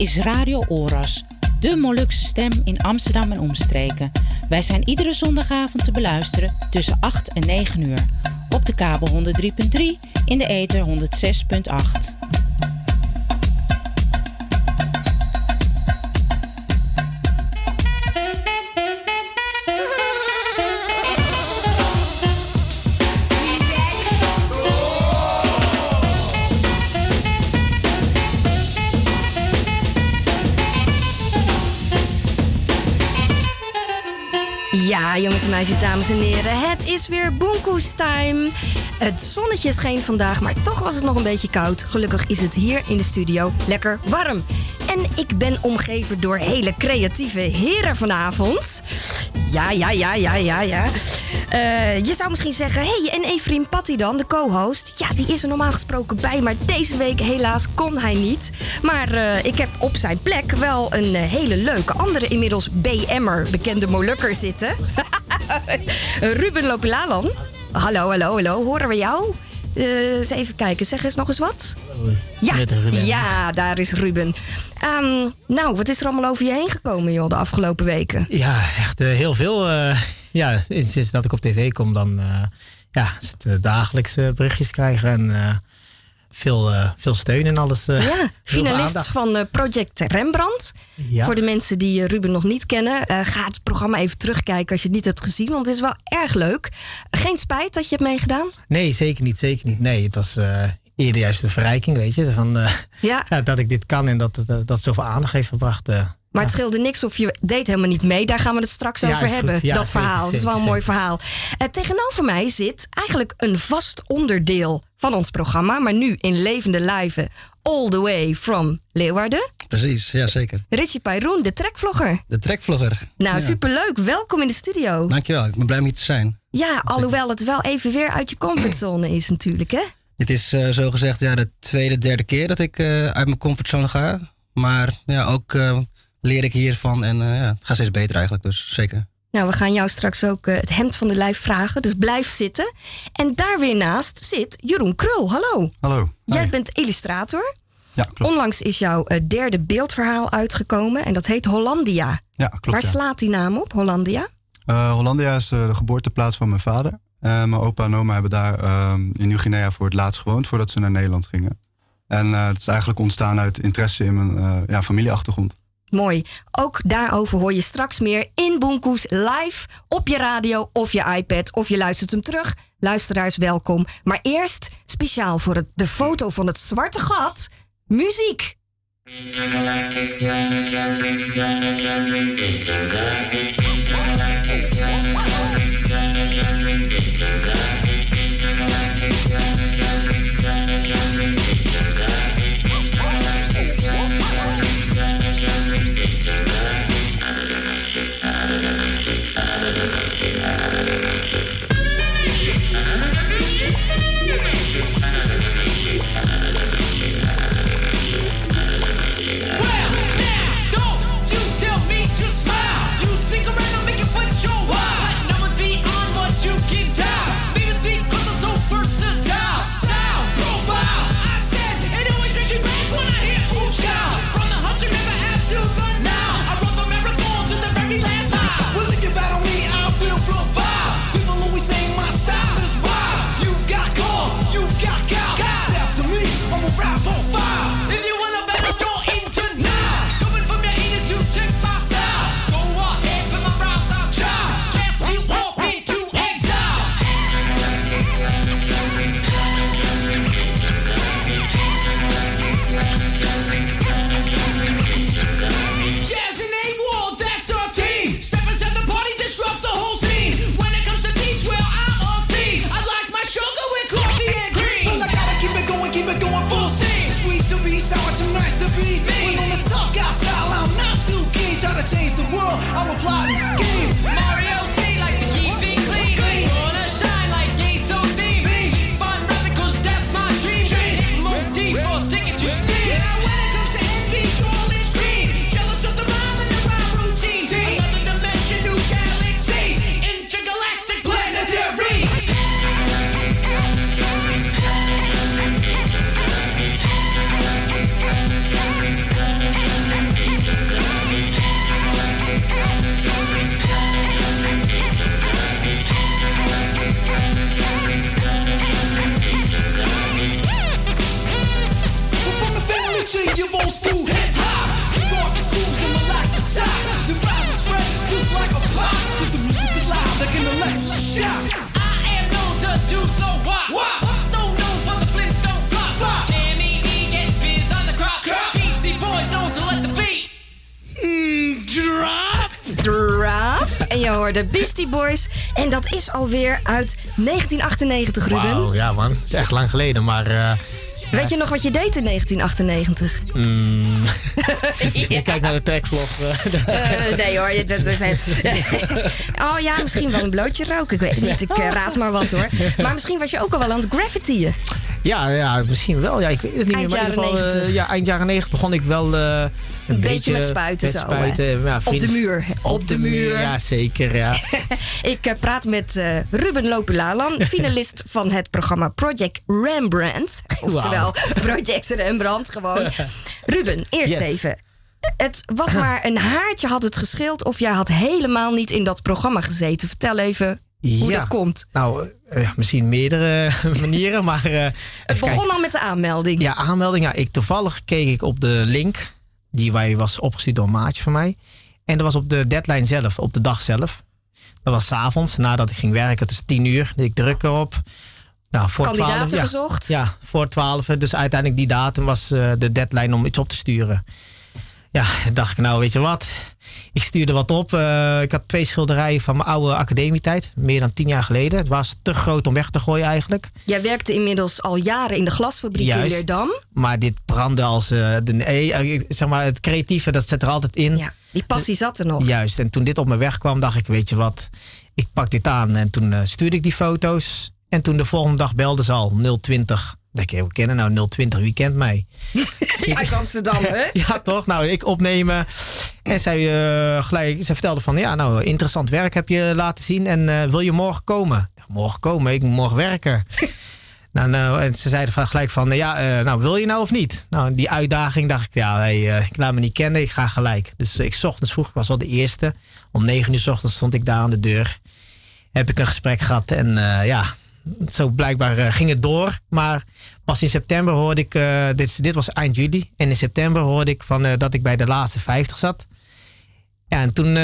is Radio Oras, de Molukse stem in Amsterdam en omstreken. Wij zijn iedere zondagavond te beluisteren tussen 8 en 9 uur. Op de kabel 103.3, in de ether 106.8. Ja, jongens en meisjes, dames en heren, het is weer Boenkoes-time. Het zonnetje scheen vandaag, maar toch was het nog een beetje koud. Gelukkig is het hier in de studio lekker warm. En ik ben omgeven door hele creatieve heren vanavond. Ja. Je zou misschien zeggen, en Efriem Patty dan, de co-host? Ja, die is er normaal gesproken bij, maar deze week helaas kon hij niet. Maar ik heb op zijn plek wel een hele leuke andere, inmiddels BM'er, bekende Molukker zitten. Ruben Lopilalan. Hallo, horen we jou? Eens even kijken, zeg eens nog eens wat. Ja, daar is Ruben. Nou, wat is er allemaal over je heen gekomen, joh, de afgelopen weken? Ja, echt heel veel. Sinds dat ik op tv kom, dan is het dagelijkse berichtjes krijgen en veel steun en alles. Finalist van Project Rembrandt. Ja. Voor de mensen die Ruben nog niet kennen, ga het programma even terugkijken als je het niet hebt gezien, want het is wel erg leuk. Geen spijt dat je hebt meegedaan? Nee, zeker niet. Nee, het was eerder juist de verrijking, weet je, van dat ik dit kan en dat zoveel aandacht heeft gebracht. Maar het scheelde niks of je deed helemaal niet mee. Daar gaan we het straks over hebben, dat verhaal. Dat is wel een mooi verhaal. Tegenover mij zit eigenlijk een vast onderdeel van ons programma, maar nu in levende lijve, all the way from Leeuwarden. Precies, ja zeker. Richie Peyroen, de trekvlogger. De trekvlogger. Nou, superleuk. Welkom in de studio. Dankjewel, ik ben blij om hier te zijn. Ja, alhoewel het wel even weer uit je comfortzone is natuurlijk, hè? Dit is zogezegd de tweede, derde keer dat ik uit mijn comfortzone ga. Maar ook leer ik hiervan en het gaat steeds beter eigenlijk, dus zeker. Nou, we gaan jou straks ook het hemd van de lijf vragen, dus blijf zitten. En daar weer naast zit Jeroen Krul. Hallo. Hallo. Jij bent illustrator. Ja, klopt. Onlangs is jouw derde beeldverhaal uitgekomen en dat heet Hollandia. Ja, klopt. Waar slaat die naam op, Hollandia? Hollandia is de geboorteplaats van mijn vader. Mijn opa en oma hebben daar in Nieuw-Guinea voor het laatst gewoond, voordat ze naar Nederland gingen. En het is eigenlijk ontstaan uit interesse in mijn familieachtergrond. Mooi. Ook daarover hoor je straks meer in Boenkoes live op je radio of je iPad of je luistert hem terug. Luisteraars, welkom. Maar eerst, speciaal voor de foto van het zwarte gat, muziek. Change the world, I'm a plotting scheme. Mario C likes to keep it clean. Wanna shine like Gaso Theme. Keep on rapping cause that's my dream. More deep for sticking to me. Yeah, when it comes to envy, all is green. Jealous of the rhyme and the rhyme routine. Another dimension, new galaxy. Intergalactic planetary. Ja, en je hoorde Beastie Boys. En dat is alweer uit 1998, Ruben. Wauw, ja man. Het is echt lang geleden, maar... Weet je nog wat je deed in 1998? Ik kijk naar de tagvlog. Nee hoor, oh ja, misschien wel een blootje rook. Ik weet het niet, ik raad maar wat hoor. Maar misschien was je ook al wel aan het graffitiën. Ja, misschien wel. Ja, ik weet het niet Eind meer. Maar in jaren ieder geval, 90. Eind jaren 90 begon ik wel een beetje met spuiten zo, Ja, op de muur. Op de muur, ja zeker. Ja. Ik praat met Ruben Lopulalan, finalist van het programma Project Rembrandt. Oftewel, Project Rembrandt gewoon. Ruben, eerst even. Het was maar een haartje had het gescheeld of jij had helemaal niet in dat programma gezeten. Vertel even hoe dat komt. Nou, misschien meerdere manieren, maar... Het begon al met de aanmelding. Ja, aanmelding. Ja, toevallig keek ik op de link die was opgestuurd door een maatje van mij. En dat was op de deadline zelf, op de dag zelf. Dat was 's avonds, nadat ik ging werken, tussen 10 uur. Ik druk erop. Nou, voor Kandidaten 12, gezocht? Ja, voor 12. Dus uiteindelijk die datum was de deadline om iets op te sturen. Ja, dacht ik, nou weet je wat. Ik stuurde wat op. Ik had 2 schilderijen van mijn oude academietijd. Meer dan 10 jaar geleden. Het was te groot om weg te gooien eigenlijk. Jij werkte inmiddels al jaren in de glasfabriek in Leerdam. Maar dit brandde als... zeg maar, het creatieve, dat zit er altijd in. Ja, die passie zat er nog. Juist. En toen dit op mijn weg kwam, dacht ik, weet je wat. Ik pak dit aan. En toen stuurde ik die foto's. En toen de volgende dag belden ze al 020. Dat we kennen nou 020, wie kent mij? Uit Amsterdam, hè? Ja, toch? Nou, ik opnemen. En zij vertelde van, ja, nou, interessant werk heb je laten zien. En wil je morgen komen? Morgen komen? Ik moet morgen werken. En ze zeiden gelijk van, nou, wil je nou of niet? Nou, die uitdaging dacht ik, ja, ik laat me niet kennen, ik ga gelijk. Dus ik 's ochtends vroeg, ik was wel de eerste. Om 9 uur 's ochtends stond ik daar aan de deur. Heb ik een gesprek gehad en zo blijkbaar ging het door. Maar pas in september hoorde ik, dit was eind juli. En in september hoorde ik dat ik bij de laatste 50 zat. Ja, en toen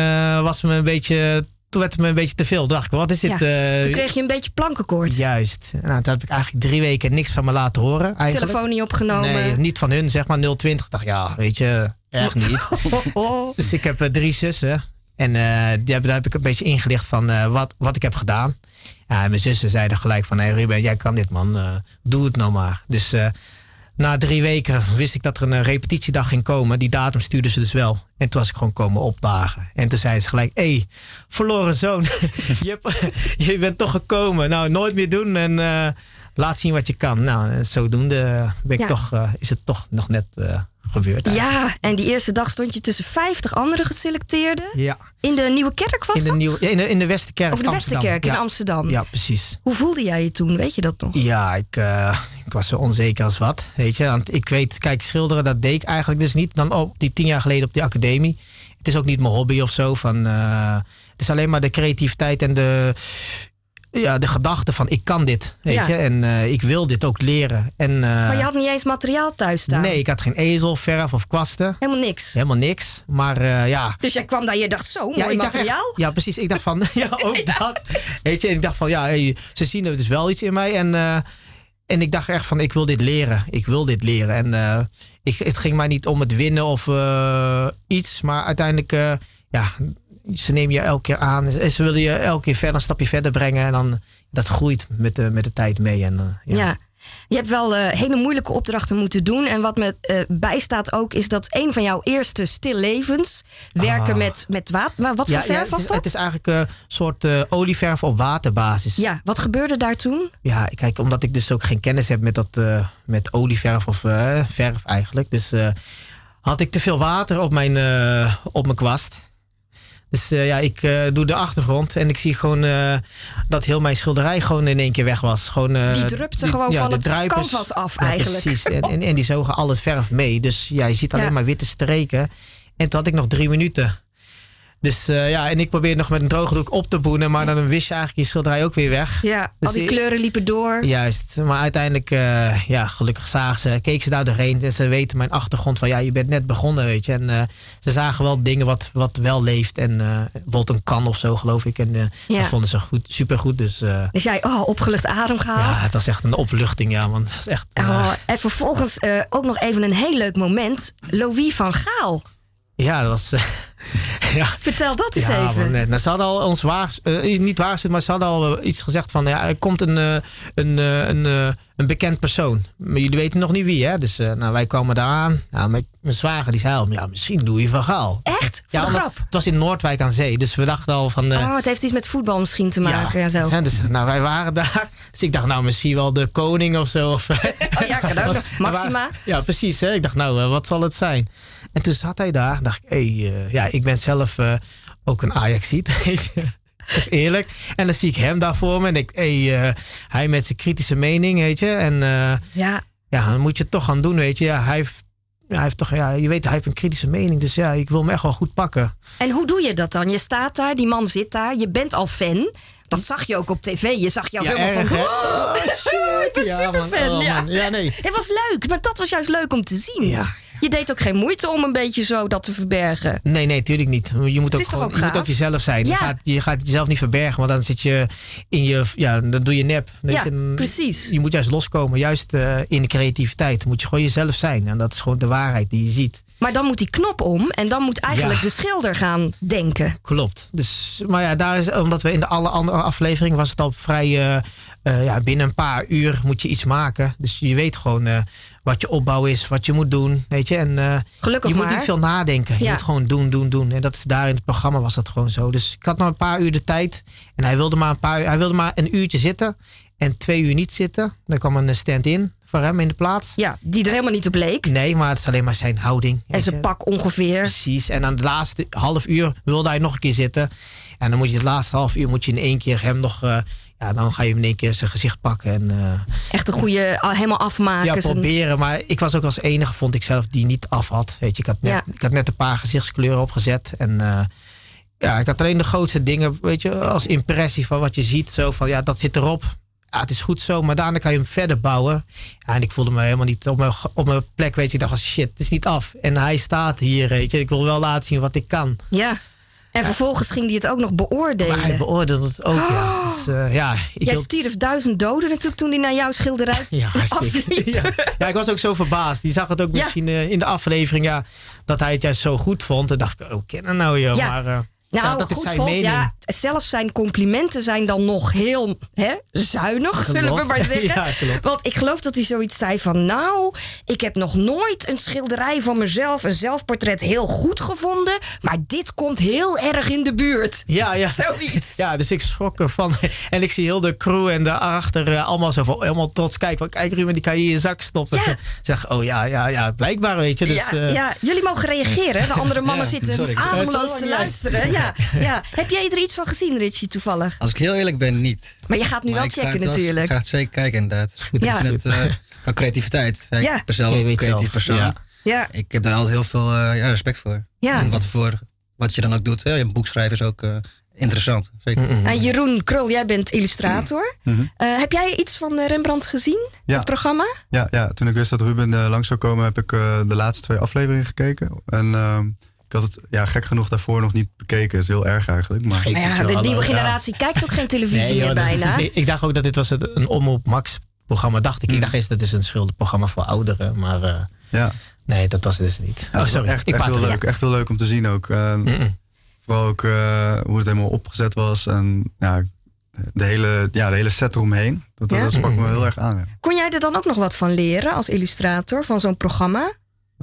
toen werd het me een beetje te veel. Toen dacht ik, wat is dit? Toen kreeg je een beetje plankenkoorts. Juist. Nou, toen heb ik eigenlijk 3 weken niks van me laten horen. Eigenlijk. Telefoon niet opgenomen. Nee, niet van hun, zeg maar 020. Ik dacht, ja, weet je, echt niet. Dus ik heb 3 zussen. En daar heb ik een beetje ingelicht van wat ik heb gedaan. Ja, en mijn zussen zeiden gelijk van, hey Ruben, jij kan dit man, doe het nou maar. Dus na 3 weken wist ik dat er een repetitiedag ging komen. Die datum stuurden ze dus wel. En toen was ik gewoon komen opdagen. En toen zeiden ze gelijk, hey, verloren zoon, je bent toch gekomen. Nou, nooit meer doen en laat zien wat je kan. Nou, zodoende is het toch nog net gebeurd. Ja, en die eerste dag stond je tussen 50 andere geselecteerden. Ja. In de Nieuwe Kerk was dat? In de Westerkerk. Of de Westerkerk in Amsterdam. Ja, precies. Hoe voelde jij je toen? Weet je dat nog? Ja, ik was zo onzeker als wat. Weet je, want ik weet, kijk, schilderen, dat deed ik eigenlijk dus niet. Dan die 10 jaar geleden op die academie. Het is ook niet mijn hobby of zo. Het is alleen maar de creativiteit en de gedachte van ik kan dit, weet je. En ik wil dit ook leren. Maar je had niet eens materiaal thuis staan? Nee, ik had geen ezel, verf of kwasten. Helemaal niks? Helemaal niks, maar ja. Dus jij kwam daar, je dacht zo, mooi materiaal? Ja, precies. Ik dacht van, ja, ook dat. Weet je, en ik dacht van, ja, ze zien er dus wel iets in mij. En ik dacht echt van, ik wil dit leren. Ik wil dit leren. En het ging mij niet om het winnen of iets. Maar uiteindelijk, ze nemen je elke keer aan. En ze willen je elke keer verder, een stapje verder brengen. En dan, dat groeit met de tijd mee. En, ja. Je hebt wel hele moeilijke opdrachten moeten doen. En wat me bijstaat ook, is dat een van jouw eerste stillevens werken met water. Maar wat voor verf was dat? Het is eigenlijk een soort olieverf op waterbasis. Ja, wat gebeurde daar toen? Ja, kijk, omdat ik dus ook geen kennis heb met olieverf of verf eigenlijk. Dus had ik te veel water op mijn kwast. Dus ik doe de achtergrond en ik zie gewoon dat heel mijn schilderij gewoon in één keer weg was. Gewoon, die drupte gewoon van het canvas af eigenlijk. Precies, en die zogen al het verf mee. Dus je ziet alleen maar witte streken. En toen had ik nog 3 minuten. Dus en ik probeerde nog met een droge doek op te boenen. Maar dan wist je eigenlijk je schilderij ook weer weg. Ja, dus al die kleuren liepen door. Juist, maar uiteindelijk, gelukkig keken ze daar doorheen. En ze weten mijn achtergrond van, je bent net begonnen, weet je. En ze zagen wel dingen wat wel leeft. En bijvoorbeeld een kan of zo, geloof ik. En dat vonden ze supergoed. Dus jij, opgelucht adem gehaald? Ja, het was echt een opluchting, ja. Want het is echt... En vervolgens ook nog even een heel leuk moment. Louis van Gaal. Ja, dat was... Ja. Vertel dat eens Ja, even. man, nou, ze hadden al ons niet waarschuwd, maar ze hadden al iets gezegd van... Ja, er komt een bekend persoon. Maar jullie weten nog niet wie, hè? Dus nou, wij kwamen daar aan. Nou, mijn zwager die zei al, ja, misschien Louis van Gaal. Echt? Voor de omdat- grap? Het was in Noordwijk aan Zee, dus we dachten al van... Het heeft iets met voetbal misschien te maken. Ja, zo. hè, dus, nou, wij waren daar. Dus ik dacht, nou, misschien wel de koning of zo. Of, Oh ja, kan ook. Maxima. Ja, precies. Hè? Ik dacht, nou, wat zal het zijn? En toen zat hij daar. Dacht ik, ja, ik ben zelf ook een Ajaxiet. Weet je. Toch eerlijk. En dan zie ik hem daar voor me. En ik, hij met zijn kritische mening, weet je. En Ja. ja, dan moet je het toch gaan doen, weet je. Ja, hij heeft toch, ja, je weet, hij heeft een kritische mening. Dus ja, ik wil hem echt wel goed pakken. En hoe doe je dat dan? Je staat daar, die man zit daar, je bent al fan. Dat zag je ook op tv. Je zag jou Ja, helemaal erg, van... hè? Oh, ik ben Ja, superfan. man. Oh, ja. man. Ja, nee. Het was leuk, maar dat was juist leuk om te zien. Ja. Je deed ook geen moeite om een beetje zo dat te verbergen. Nee, tuurlijk niet. Je moet is ook, toch gewoon, ook je moet gaaf? ook jezelf zijn. Ja. Je gaat jezelf niet verbergen, want dan zit je in je... Ja, dan doe je nep. Weet Ja, je. En precies. Je moet juist loskomen. Juist in de creativiteit moet je gewoon jezelf zijn. En dat is gewoon de waarheid die je ziet. Maar dan moet die knop om en dan moet eigenlijk Ja. de schilder gaan denken. Klopt. Dus, maar ja, daar is, omdat we in alle andere afleveringen was het al vrij... ja, binnen een paar uur moet je iets maken. Dus je weet gewoon wat je opbouw is, wat je moet doen. Weet je? En Gelukkig je moet maar. niet veel nadenken. Je Ja. moet gewoon doen. En dat is daar in het programma was dat gewoon zo. Dus ik had maar een paar uur de tijd. En hij wilde maar een uurtje zitten. En 2 uur niet zitten. Dan kwam een stand-in voor hem in de plaats. Ja, die er helemaal niet op leek. Nee, maar het is alleen maar zijn houding. En weet zijn je. pak ongeveer. Precies. En aan de laatste half uur wilde hij nog een keer zitten. En dan moet je het laatste half uur moet je in één keer hem nog... ja, dan ga je hem in één keer zijn gezicht pakken. En Echt een goede, helemaal afmaken. ja, Zijn- proberen. Maar ik was ook als enige, vond ik zelf, die niet af had. Weet je, ik had net een paar gezichtskleuren opgezet. En ja, ik had alleen de grootste dingen, weet je, als impressie van wat je ziet. Zo van, ja, dat zit erop. Ja, het is goed zo, maar daarna kan je hem verder bouwen. Ja, en ik voelde me helemaal niet op mijn plek, weet je. Ik dacht, shit, het is niet af. En hij staat hier, weet je. Ik wil wel laten zien wat ik kan. Ja. En vervolgens ging hij het ook nog beoordelen. Maar hij beoordeelde het ook, ja. Dus ja, ik Jij wil... stierf 1000 doden natuurlijk toen hij naar jouw schilderij Ja, hartstikke. afliep. Ja. Ja, ik was ook zo verbaasd. Die zag het ook Ja. misschien in de aflevering, ja, dat hij het juist zo goed vond. En dacht ik, oh, ken nou joh. Ja. Maar Nou, ja, dat is goed zijn vond, mening. ja. Zelfs zijn complimenten zijn dan nog heel zuinig, zullen we maar zeggen. Ja, klopt. Want ik geloof dat hij zoiets zei van... nou, ik heb nog nooit een schilderij van mezelf, een zelfportret, heel goed gevonden. Maar dit komt heel erg in de buurt. Ja. Zoiets. Ja, dus ik schrok ervan. En ik zie heel de crew en daarachter allemaal zo van, helemaal trots kijken. Van, kijk Ruben, die kan je in je zak stoppen. Ja. Zeg, oh ja, blijkbaar weet je. Dus, Ja, jullie mogen reageren. De andere mannen Ja, zitten sorry. ademloos Ja, te sorry. luisteren. Ja. Heb jij er iets van gezien, Richie, toevallig? Als ik heel eerlijk ben, niet. Maar je gaat nu Maar wel ik ga checken het wel- natuurlijk. Ik ga het zeker kijken inderdaad. Ja. Het is net qua creativiteit. Ja, Ja. Ik ben zelf Je ook een weet creatief zelf. persoon. Ja. Ja, Ik heb daar altijd heel veel respect voor. Ja. En wat je dan ook doet. Een boek schrijven is ook interessant. Zeker. En Jeroen Krul, jij bent illustrator. Heb jij iets van Rembrandt gezien? Ja. Het programma? Ja, toen ik wist dat Ruben langs zou komen, heb ik de laatste 2 afleveringen gekeken. En ik had het gek genoeg daarvoor nog niet bekeken. Dat is heel erg eigenlijk. Maar Geef Maar het ja, de wel, nieuwe ja. generatie kijkt ook geen televisie Nee, meer joh, bijna. Ik dacht ook dat dit was een Omroep Max programma, dacht ik. Ik dacht eerst, dat is een schilderprogramma voor ouderen. Maar ja, nee, dat was het dus niet. ja, dat is sorry. echt ik heel praat leuk. Echt heel leuk om te zien ook. Vooral ook hoe het helemaal opgezet was. En ja, de hele set eromheen. Dat sprak me heel erg aan. Ja. Kon jij er dan ook nog wat van leren als illustrator van zo'n programma?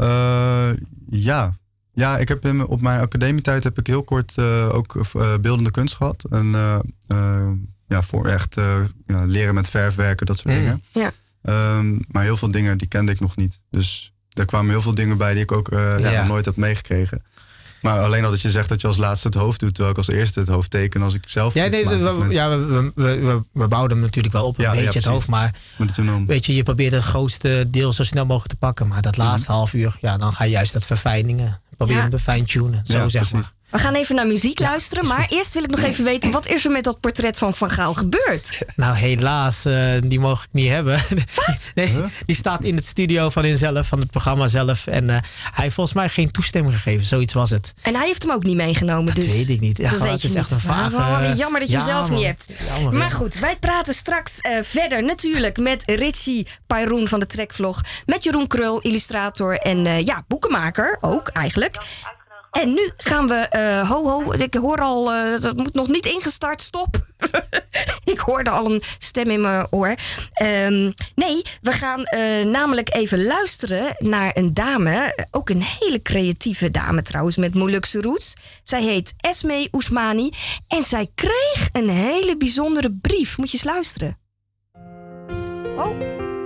Ja, ik heb op mijn academietijd heb ik heel kort ook beeldende kunst gehad. En voor echt leren met verfwerken, dat soort dingen. Ja. Maar heel veel dingen die kende ik nog niet. Dus er kwamen heel veel dingen bij die ik ook nog nooit heb meegekregen. Maar alleen al dat je zegt dat je als laatste het hoofd doet, terwijl ik als eerste het hoofd teken als ik zelf. Ja, nee, we bouwden hem natuurlijk wel op een beetje het precies. hoofd. Maar Maar dat je dan- weet je probeert het grootste deel zo snel mogelijk te pakken. Maar dat laatste half uur, ja, dan ga je juist dat verfijningen. Probeer hem te fine-tunen, zo Ja, zeg precies. maar. We gaan even naar muziek luisteren. Maar eerst wil ik nog even weten, wat is er met dat portret van Van Gaal gebeurd? Nou, helaas, die mogen ik niet hebben. Wat? Nee, die staat in het studio van hunzelf, van het programma zelf. En hij heeft volgens mij geen toestemming gegeven. Zoiets was het. En hij heeft hem ook niet meegenomen. Dat dus weet ik niet. Ja, dat het weet je is echt niet. een vage- Maar het is wel weer jammer dat je hem Ja, zelf man. niet hebt. Jammer, Maar ja. goed, wij praten straks verder natuurlijk met Richie Payroen van de Trekvlog. Met Jeroen Krul, illustrator en boekenmaker ook eigenlijk. En nu gaan we... ik hoor al... dat moet nog niet ingestart. Stop. Ik hoorde al een stem in mijn oor. Nee, we gaan namelijk even luisteren naar een dame. Ook een hele creatieve dame trouwens, met Molukse roots. Zij heet Esmee Oesmani. En zij kreeg een hele bijzondere brief. Moet je eens luisteren. Oh.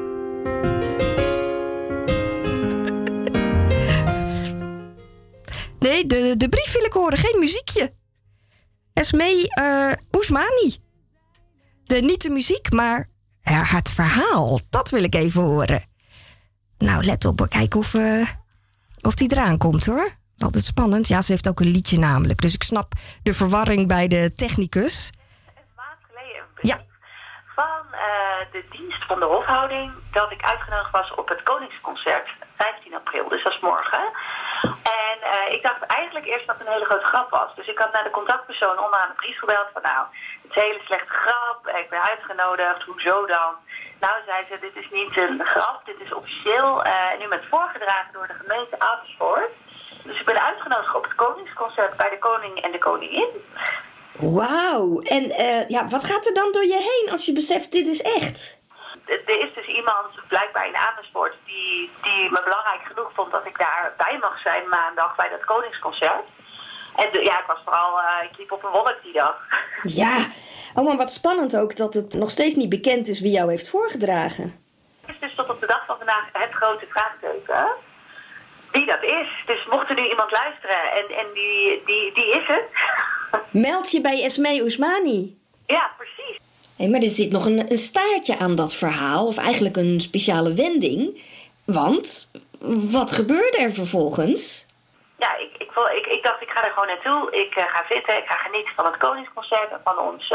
Nee, de brief wil ik horen. Geen muziekje. Esmee Oesmani. Niet de muziek, maar het verhaal. Dat wil ik even horen. Nou, let op. Kijken of die eraan komt, hoor. Dat is altijd spannend. Ja, ze heeft ook een liedje namelijk. Dus ik snap de verwarring bij de technicus. Een maand geleden een brief van de dienst van de hofhouding... dat ik uitgenodigd was op het Koningsconcert 15 april. Dus dat is morgen. En ik dacht eigenlijk eerst dat het een hele grote grap was. Dus ik had naar de contactpersoon onderaan de brief gebeld van... nou, het is een hele slechte grap, ik ben uitgenodigd, hoezo dan? Nou, zei ze, dit is niet een grap, dit is officieel. Nu met voorgedragen door de gemeente Amersfoort. Dus ik ben uitgenodigd op het Koningsconcert bij de koning en de koningin. Wauw, en wat gaat er dan door je heen als je beseft, dit is echt? Er is dus iemand, blijkbaar in Amersfoort, die me belangrijk genoeg vond dat ik daarbij mag zijn maandag bij dat Koningsconcert. En ik was vooral, ik liep op een wolk die dag. Ja, maar wat spannend ook dat het nog steeds niet bekend is wie jou heeft voorgedragen. Het is dus tot op de dag van vandaag het grote vraagteken. Wie dat is. Dus mocht er nu iemand luisteren en die is het. Meld je bij Esmee Oesmani. Ja, precies. Hey, maar er zit nog een staartje aan dat verhaal, of eigenlijk een speciale wending. Want, wat gebeurde er vervolgens? Ja, ik dacht, ik ga er gewoon naartoe. Ik ga zitten, ik ga genieten van het Koningsconcert en van ons,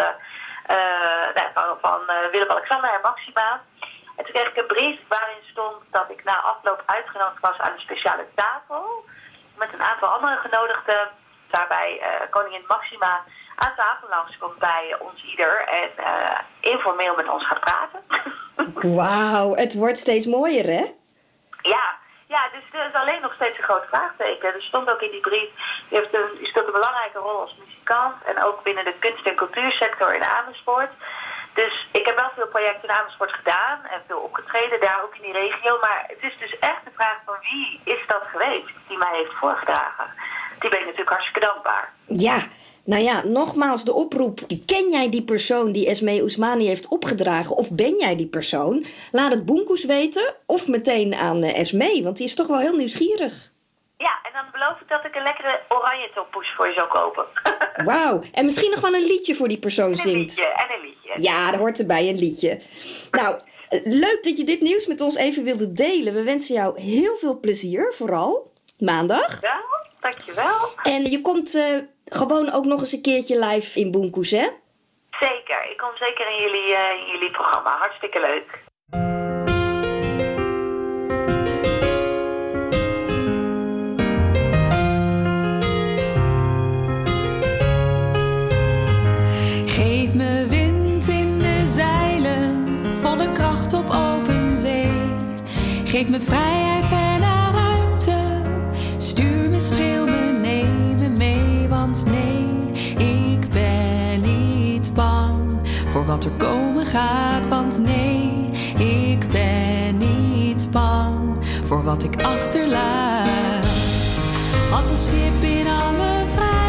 van Willem-Alexander en Maxima. En toen kreeg ik een brief waarin stond dat ik na afloop uitgenodigd was aan een speciale tafel. Met een aantal andere genodigden, waarbij koningin Maxima aan tafel langskomt bij ons ieder en informeel met ons gaat praten. Wauw, het wordt steeds mooier, hè? Ja, dus er is alleen nog steeds een groot vraagteken. Er stond ook in die brief, u speelt een belangrijke rol als muzikant en ook binnen de kunst- en cultuursector in Amersfoort. Dus ik heb wel veel projecten in Amersfoort gedaan en veel opgetreden, daar ook in die regio. Maar het is dus echt de vraag van wie is dat geweest die mij heeft voorgedragen. Die ben ik natuurlijk hartstikke dankbaar. Ja, nou ja, nogmaals de oproep. Ken jij die persoon die Esmee Oesmani heeft opgedragen? Of ben jij die persoon? Laat het Boenkoes weten of meteen aan Esmee, want die is toch wel heel nieuwsgierig. Ja, en dan beloof ik dat ik een lekkere oranje tompoes voor je zou kopen. Wauw, en misschien nog wel een liedje voor die persoon zingt. Een liedje. Ja, er hoort erbij een liedje. Nou, leuk dat je dit nieuws met ons even wilde delen. We wensen jou heel veel plezier, vooral maandag. Ja, dankjewel. En je komt gewoon ook nog eens een keertje live in Boenkoes, hè? Zeker, ik kom zeker in jullie programma. Hartstikke leuk. Geef me wind in de zeilen, volle kracht op open zee. Geef me vrijheid en ruimte, stuur me, streel me, neem me mee. Want nee, ik ben niet bang voor wat er komen gaat. Want nee, ik ben niet bang voor wat ik achterlaat. Als een schip in alle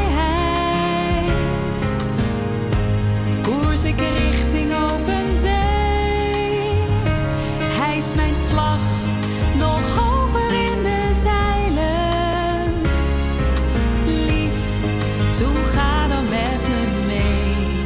vrijheid, koers ik richting open zee. Hijs mijn vlag nog hoger in de zeilen. Lief, toe ga dan met me mee.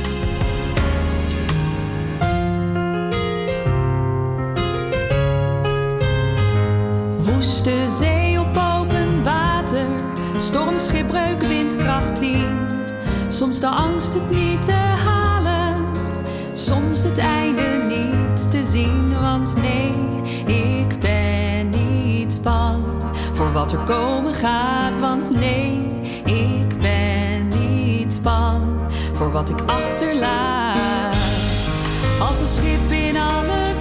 Woeste zee op open water, stormschipbreuk, windkracht 10. Soms de angst het niet te halen, soms het einde niet te zien. Want nee, ik ben niet bang voor wat er komen gaat. Want nee, ik ben niet bang voor wat ik achterlaat. Als een schip in alle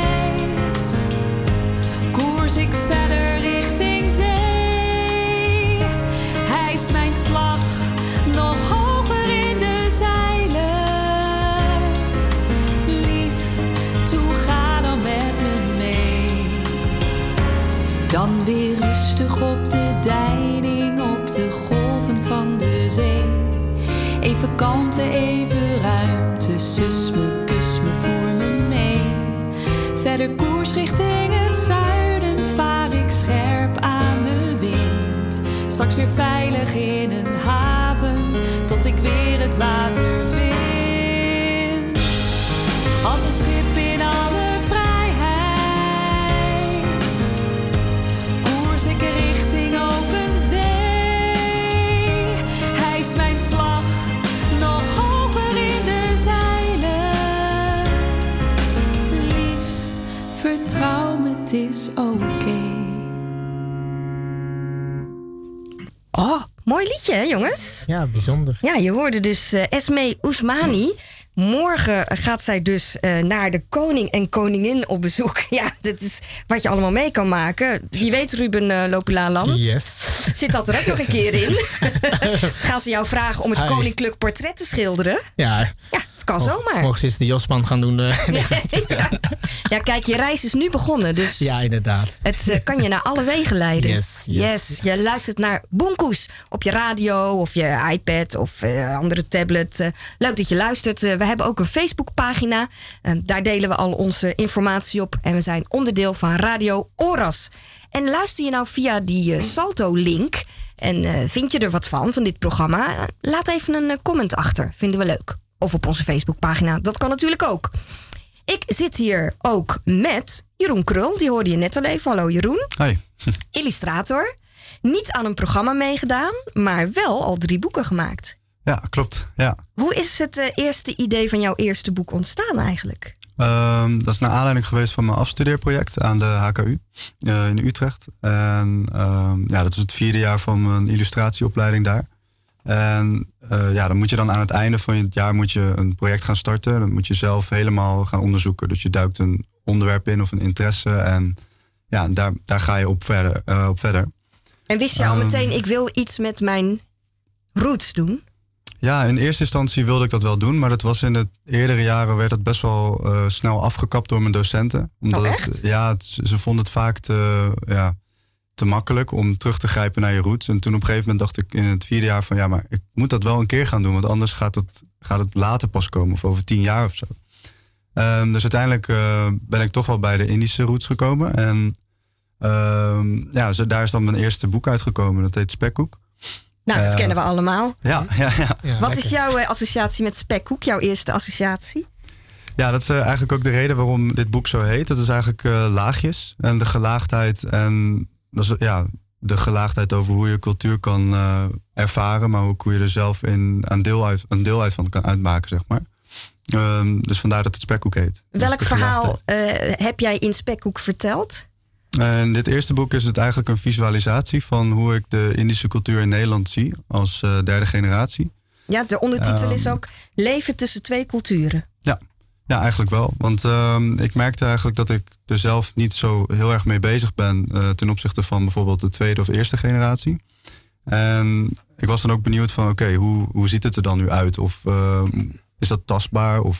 vrijheid, koers ik verder richting zee. terug op de deining, op de golven van de zee. Even kalmte, even ruimte, sus me, kus me, voer me mee. Verder koers richting het zuiden, vaar ik scherp aan de wind. Straks weer veilig in een haven, tot ik weer het water vind. Als een schip in alle vrijheid, koers ik richting open zee. Hijst mijn vlag nog hoger in de zeilen. Lief, vertrouw me, het is oké. Oh, mooi liedje, hè, jongens? Ja, bijzonder. Ja, je hoorde dus Esmee Ousmani. Morgen gaat zij dus naar de koning en koningin op bezoek. Ja, dit is wat je allemaal mee kan maken. Wie weet, Ruben Lopulaan. Yes. Zit dat er ook nog een keer in? Gaan ze jou vragen om het Hi. koninklijk portret te schilderen? Ja. Ja, het kan zomaar. Mocht ze eens de Josman gaan doen. Ja, kijk, je reis is nu begonnen. Dus Ja, inderdaad. het kan je naar alle wegen leiden. Yes. Je luistert naar Boenkoes op je radio of je iPad of andere tablet. Leuk dat je luistert. We hebben ook een Facebookpagina. Daar delen we al onze informatie op. En we zijn onderdeel van Radio Oras. En luister je nou via die Salto-link en vind je er wat van dit programma? Laat even een comment achter. Vinden we leuk. Of op onze Facebookpagina. Dat kan natuurlijk ook. Ik zit hier ook met Jeroen Krul. Die hoorde je net al even. Hallo Jeroen. Hoi. Illustrator. Niet aan een programma meegedaan, maar wel al 3 boeken gemaakt. Ja, klopt. Ja. Hoe is het eerste idee van jouw eerste boek ontstaan eigenlijk? Dat is naar aanleiding geweest van mijn afstudeerproject aan de HKU in Utrecht. En dat is het 4e jaar van mijn illustratieopleiding daar. En dan moet je dan aan het einde van het jaar moet je een project gaan starten. Dan moet je zelf helemaal gaan onderzoeken. Dus je duikt een onderwerp in of een interesse. En ja, daar ga je op verder. En wist je al meteen, ik wil iets met mijn roots doen? Ja, in eerste instantie wilde ik dat wel doen. Maar dat was in de eerdere jaren werd dat best wel snel afgekapt door mijn docenten. Omdat echt? Ze vonden het vaak te makkelijk om terug te grijpen naar je roots. En toen op een gegeven moment dacht ik in het 4e jaar van ja, maar ik moet dat wel een keer gaan doen. Want anders gaat het later pas komen of over 10 jaar of zo. Dus uiteindelijk ben ik toch wel bij de Indische roots gekomen. En daar is dan mijn eerste boek uitgekomen. Dat heet Spekkoek. Nou, dat kennen we allemaal. Ja. Wat is jouw associatie met spekkoek? Jouw eerste associatie? Ja, dat is eigenlijk ook de reden waarom dit boek zo heet. Dat is eigenlijk laagjes en de gelaagdheid. En dat is de gelaagdheid over hoe je cultuur kan ervaren. Maar ook hoe je er zelf een deel uit van kan uitmaken, zeg maar. Dus vandaar dat het Spekkoek heet. Welk dus verhaal heb jij in Spekkoek verteld? In dit eerste boek is het eigenlijk een visualisatie van hoe ik de Indische cultuur in Nederland zie als 3e generatie. Ja, de ondertitel is ook Leven tussen 2 culturen. Ja, eigenlijk wel. Want ik merkte eigenlijk dat ik er zelf niet zo heel erg mee bezig ben ten opzichte van bijvoorbeeld de 2e of 1e generatie. En ik was dan ook benieuwd van oké, hoe ziet het er dan nu uit? Of is dat tastbaar? Of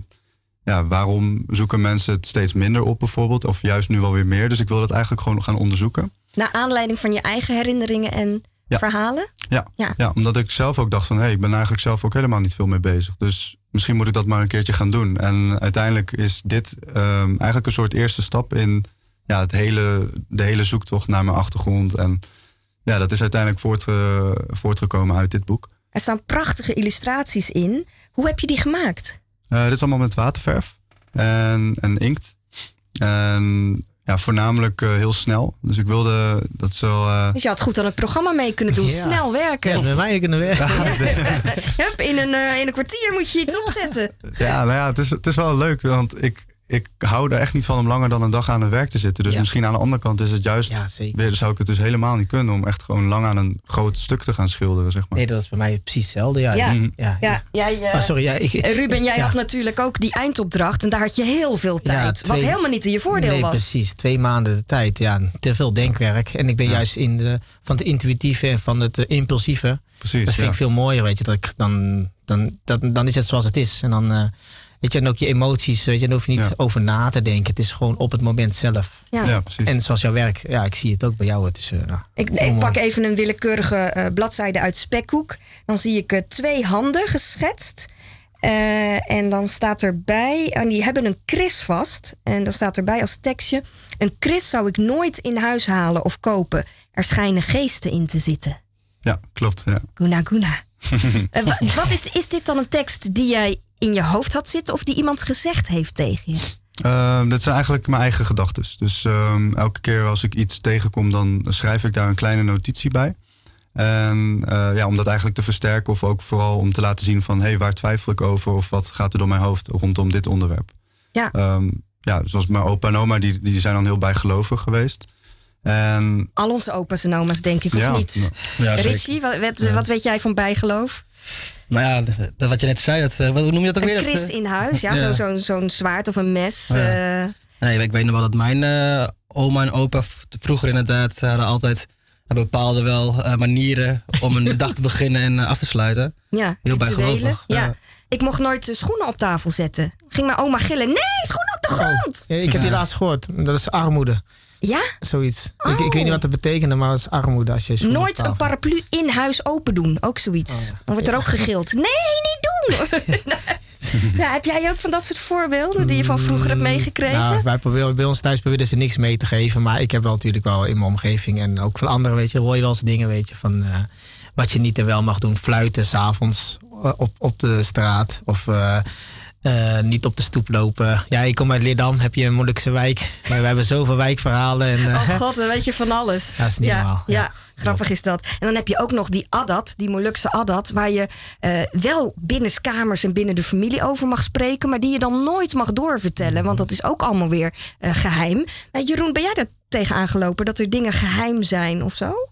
waarom zoeken mensen het steeds minder op bijvoorbeeld? Of juist nu wel weer meer? Dus ik wil dat eigenlijk gewoon gaan onderzoeken. Naar aanleiding van je eigen herinneringen en verhalen? Ja, omdat ik zelf ook dacht van ik ben eigenlijk zelf ook helemaal niet veel mee bezig. Dus misschien moet ik dat maar een keertje gaan doen. En uiteindelijk is dit eigenlijk een soort eerste stap in de hele zoektocht naar mijn achtergrond. En ja, dat is uiteindelijk voortgekomen uit dit boek. Er staan prachtige illustraties in. Hoe heb je die gemaakt? Dit is allemaal met waterverf en inkt. En ja, voornamelijk heel snel. Dus ik wilde dat zo... Dus je had goed aan het programma mee kunnen doen. Ja. Snel werken. Ja, bij mij kunnen werken. Hup, in een kwartier moet je iets opzetten. Ja, het is wel leuk. Want ik hou er echt niet van om langer dan een dag aan het werk te zitten. Dus misschien aan de andere kant is het juist... weer zou ik het dus helemaal niet kunnen om echt gewoon lang aan een groot stuk te gaan schilderen, zeg maar. Nee, dat is bij mij precies hetzelfde. Ruben, jij had natuurlijk ook die eindopdracht. En daar had je heel veel tijd. Wat helemaal niet in je voordeel was. Precies. 2 maanden de tijd. Ja, te veel denkwerk. En ik ben juist van het intuïtieve en van het impulsieve. Precies, dat vind ik veel mooier, weet je. Dan is het zoals het is. En dan... Weet je, en ook je emoties, weet je, daar hoef je niet over na te denken. Het is gewoon op het moment zelf. Ja. precies. En zoals jouw werk, ik zie het ook bij jou. Het is, Ik pak even een willekeurige bladzijde uit Spekhoek. Dan zie ik 2 handen geschetst. En dan staat erbij, en die hebben een kris vast. En dan staat erbij als tekstje: een kris zou ik nooit in huis halen of kopen. Er schijnen geesten in te zitten. Ja, klopt. Ja. Guna guna. Wat is dit dan een tekst die jij in je hoofd had zitten of die iemand gezegd heeft tegen je? Dat zijn eigenlijk mijn eigen gedachten. Dus elke keer als ik iets tegenkom, dan schrijf ik daar een kleine notitie bij. En om dat eigenlijk te versterken of ook vooral om te laten zien van waar twijfel ik over of wat gaat er door mijn hoofd rondom dit onderwerp. Ja. Zoals mijn opa en oma, die zijn dan heel bijgelovig geweest. En al onze opa's en oma's, denk ik, of niet? Ja, Richie, wat weet jij van bijgeloof? Nou ja, wat je net zei, hoe noem je dat ook weer? Een kris in huis, zo'n zwaard of een mes. Nee, ik weet nog wel dat mijn oma en opa vroeger inderdaad hadden altijd bepaalde manieren om een dag te beginnen en af te sluiten. Ja, heel bijgelovig. Ja. Ik mocht nooit schoenen op tafel zetten. Ging mijn oma gillen: nee, schoenen op de grond! Ja, ik heb die laatst gehoord. Dat is armoede. Ja? Zoiets. Ik weet niet wat dat betekent, maar het is armoede als je schoenen nooit een paraplu in huis open doen. Ook zoiets. Dan wordt er ook gegild. Nee, niet doen! Heb jij ook van dat soort voorbeelden die je van vroeger hebt meegekregen? Bij ons thuis probeerden ze niks mee te geven. Maar ik heb wel natuurlijk wel in mijn omgeving en ook van anderen, weet je, hoor je wel eens dingen, weet je, van wat je niet en wel mag doen. Fluiten 's avonds op de straat of niet op de stoep lopen. Ja, ik kom uit Leerdam, heb je een Molukse wijk. Maar we hebben zoveel wijkverhalen. En, oh god, dan weet je van alles. Dat is niet normaal. Ja, grappig is dat. En dan heb je ook nog die Adat, die Molukse Adat, waar je wel binnenskamers en binnen de familie over mag spreken, maar die je dan nooit mag doorvertellen, want dat is ook allemaal weer geheim. Jeroen, ben jij daar tegen aangelopen dat er dingen geheim zijn of zo?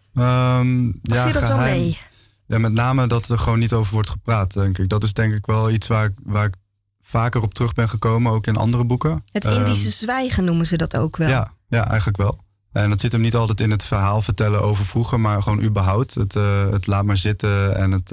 Ja, viel dat wel mee? Ja, met name dat er gewoon niet over wordt gepraat, denk ik. Dat is denk ik wel iets waar ik vaker op terug ben gekomen, ook in andere boeken. Het Indische zwijgen noemen ze dat ook wel. Ja, eigenlijk wel. En dat zit hem niet altijd in het verhaal vertellen over vroeger, maar gewoon überhaupt. Het laat maar zitten en het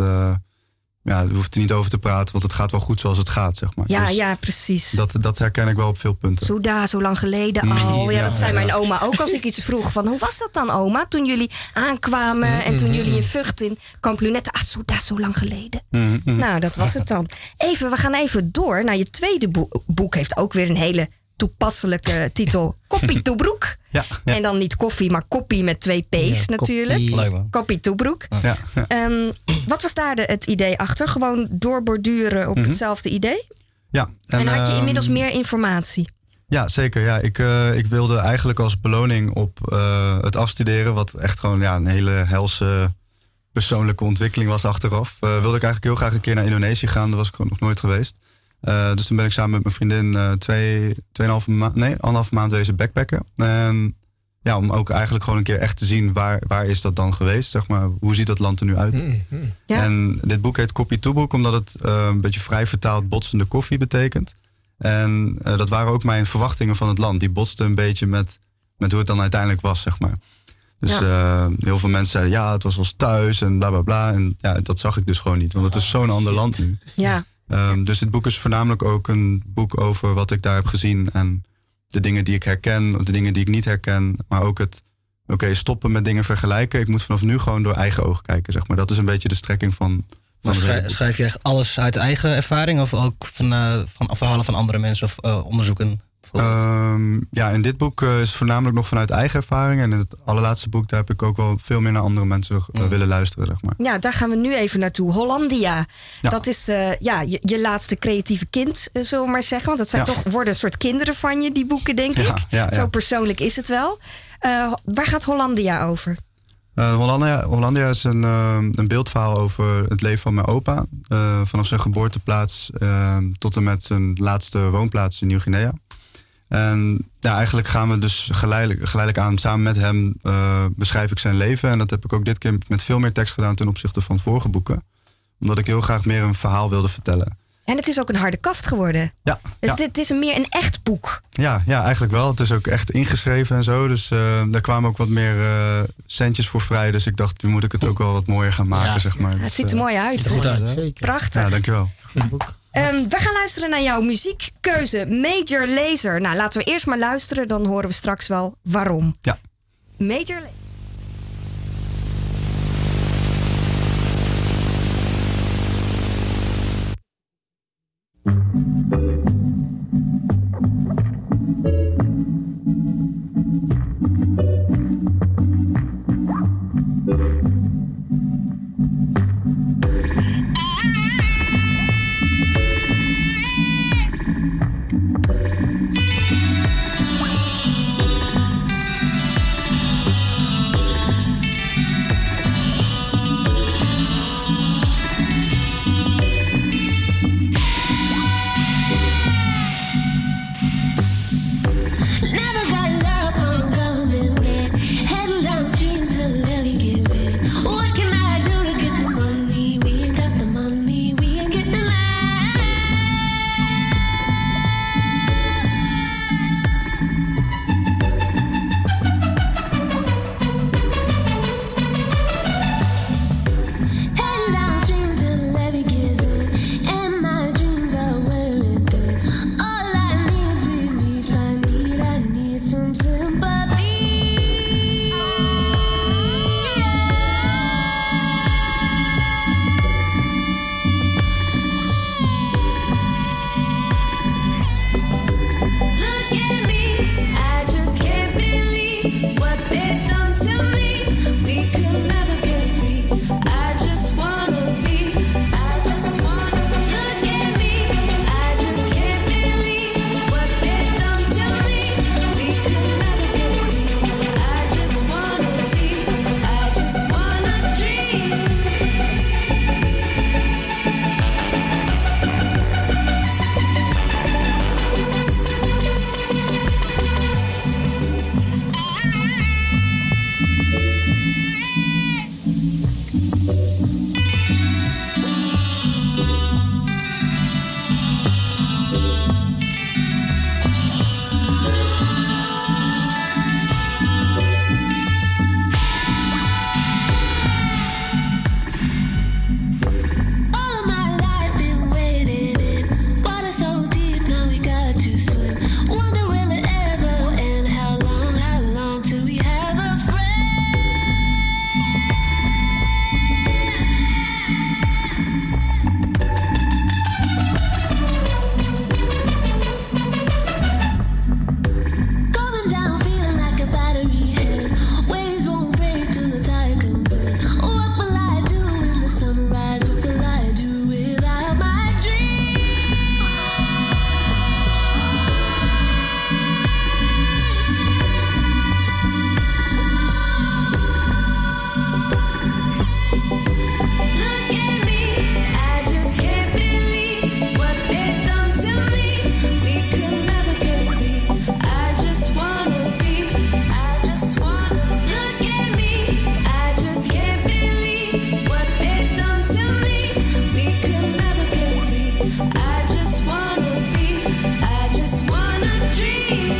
je hoeft er niet over te praten, want het gaat wel goed zoals het gaat, zeg maar. Ja, dus precies. Dat herken ik wel op veel punten. Zo lang geleden al. Ja, dat zei mijn oma ook als ik iets vroeg van, hoe was dat dan, oma? Toen jullie aankwamen en toen jullie in Vught in Kamp Lunette. Zo lang geleden. Nou, dat was het dan. We gaan even door naar je tweede boek. Heeft ook weer een hele toepasselijke titel. Koppie Toebroek. Ja. En dan niet koffie, maar koppie met 2 P's natuurlijk. Koppie Toebroek. Ja. Wat was daar het idee achter? Gewoon doorborduren op hetzelfde idee? Ja. En had je inmiddels meer informatie? Ja, zeker. Ja. Ik wilde eigenlijk als beloning op het afstuderen, wat echt gewoon een hele helse persoonlijke ontwikkeling was achteraf. Wilde ik eigenlijk heel graag een keer naar Indonesië gaan. Daar was ik gewoon nog nooit geweest. Dus toen ben ik samen met mijn vriendin 1,5 maand wezen backpacken. En om ook eigenlijk gewoon een keer echt te zien waar is dat dan geweest, zeg maar. Hoe ziet dat land er nu uit? Ja. En dit boek heet Koppie Toebroek, omdat het een beetje vrij vertaald botsende koffie betekent. En dat waren ook mijn verwachtingen van het land. Die botsten een beetje met hoe het dan uiteindelijk was, zeg maar. Dus heel veel mensen zeiden, het was als thuis en bla bla bla. En dat zag ik dus gewoon niet, want het is zo'n ander land nu. Ja. Dus dit boek is voornamelijk ook een boek over wat ik daar heb gezien. En de dingen die ik herken, de dingen die ik niet herken. Maar ook stoppen met dingen vergelijken. Ik moet vanaf nu gewoon door eigen ogen kijken, zeg maar. Dat is een beetje de strekking van schrijf je echt alles uit eigen ervaring? Of ook van verhalen van andere mensen of onderzoeken? In dit boek is het voornamelijk nog vanuit eigen ervaring. En in het allerlaatste boek, daar heb ik ook wel veel meer naar andere mensen willen luisteren, zeg maar. Ja, daar gaan we nu even naartoe. Hollandia. Ja. Dat is je laatste creatieve kind, zullen we maar zeggen. Want het zijn worden een soort kinderen van je, die boeken, denk ik. Ja. Zo persoonlijk is het wel. Waar gaat Hollandia over? Hollandia is een beeldverhaal over het leven van mijn opa. Vanaf zijn geboorteplaats tot en met zijn laatste woonplaats in Nieuw-Guinea. En eigenlijk gaan we dus geleidelijk aan samen met hem beschrijf ik zijn leven. En dat heb ik ook dit keer met veel meer tekst gedaan ten opzichte van vorige boeken. Omdat ik heel graag meer een verhaal wilde vertellen. En het is ook een harde kaft geworden. Ja, Dus ja. dit is meer een echt boek. Ja, eigenlijk wel. Het is ook echt ingeschreven en zo. Dus daar kwamen ook wat meer centjes voor vrij. Dus ik dacht, nu moet ik het ook wel wat mooier gaan maken, zeg maar. Het Dus, ziet er mooi uit. Ziet er goed uit, hè? Zeker. Prachtig. Ja, dankjewel. Goed boek. We gaan luisteren naar jouw muziekkeuze, Major Lazer. Nou, laten we eerst maar luisteren, dan horen we straks wel waarom. Ja. Major Lazer. Never got love from a government man. Heading downstream to the levee give it. What can I do to get the money? We ain't got the money, we ain't getting the Heading downstream to the levee gives in. And my dreams are wearing thin. All I need is relief. I need some sympathy. Look at me, I just can't believe what they've done to me. We could never get free. I just wanna be. I just wanna look at me. I just can't believe what they've done to me. We could never get free. I just wanna be. I just wanna dream. All of my life been waiting in water so deep, now we got to swim. Wonder will it ever end? How long till we have a friend? Going down, feeling like a battery head. Waves won't break till the tide comes in. What will I do in the sunrise? What will I do without my dreams? Look at me, I just can't believe what they've done to me. We could never get free. I just wanna be. I just wanna look at me. I just can't believe what they've done to me. We could never get free. I just wanna be. I just wanna dream.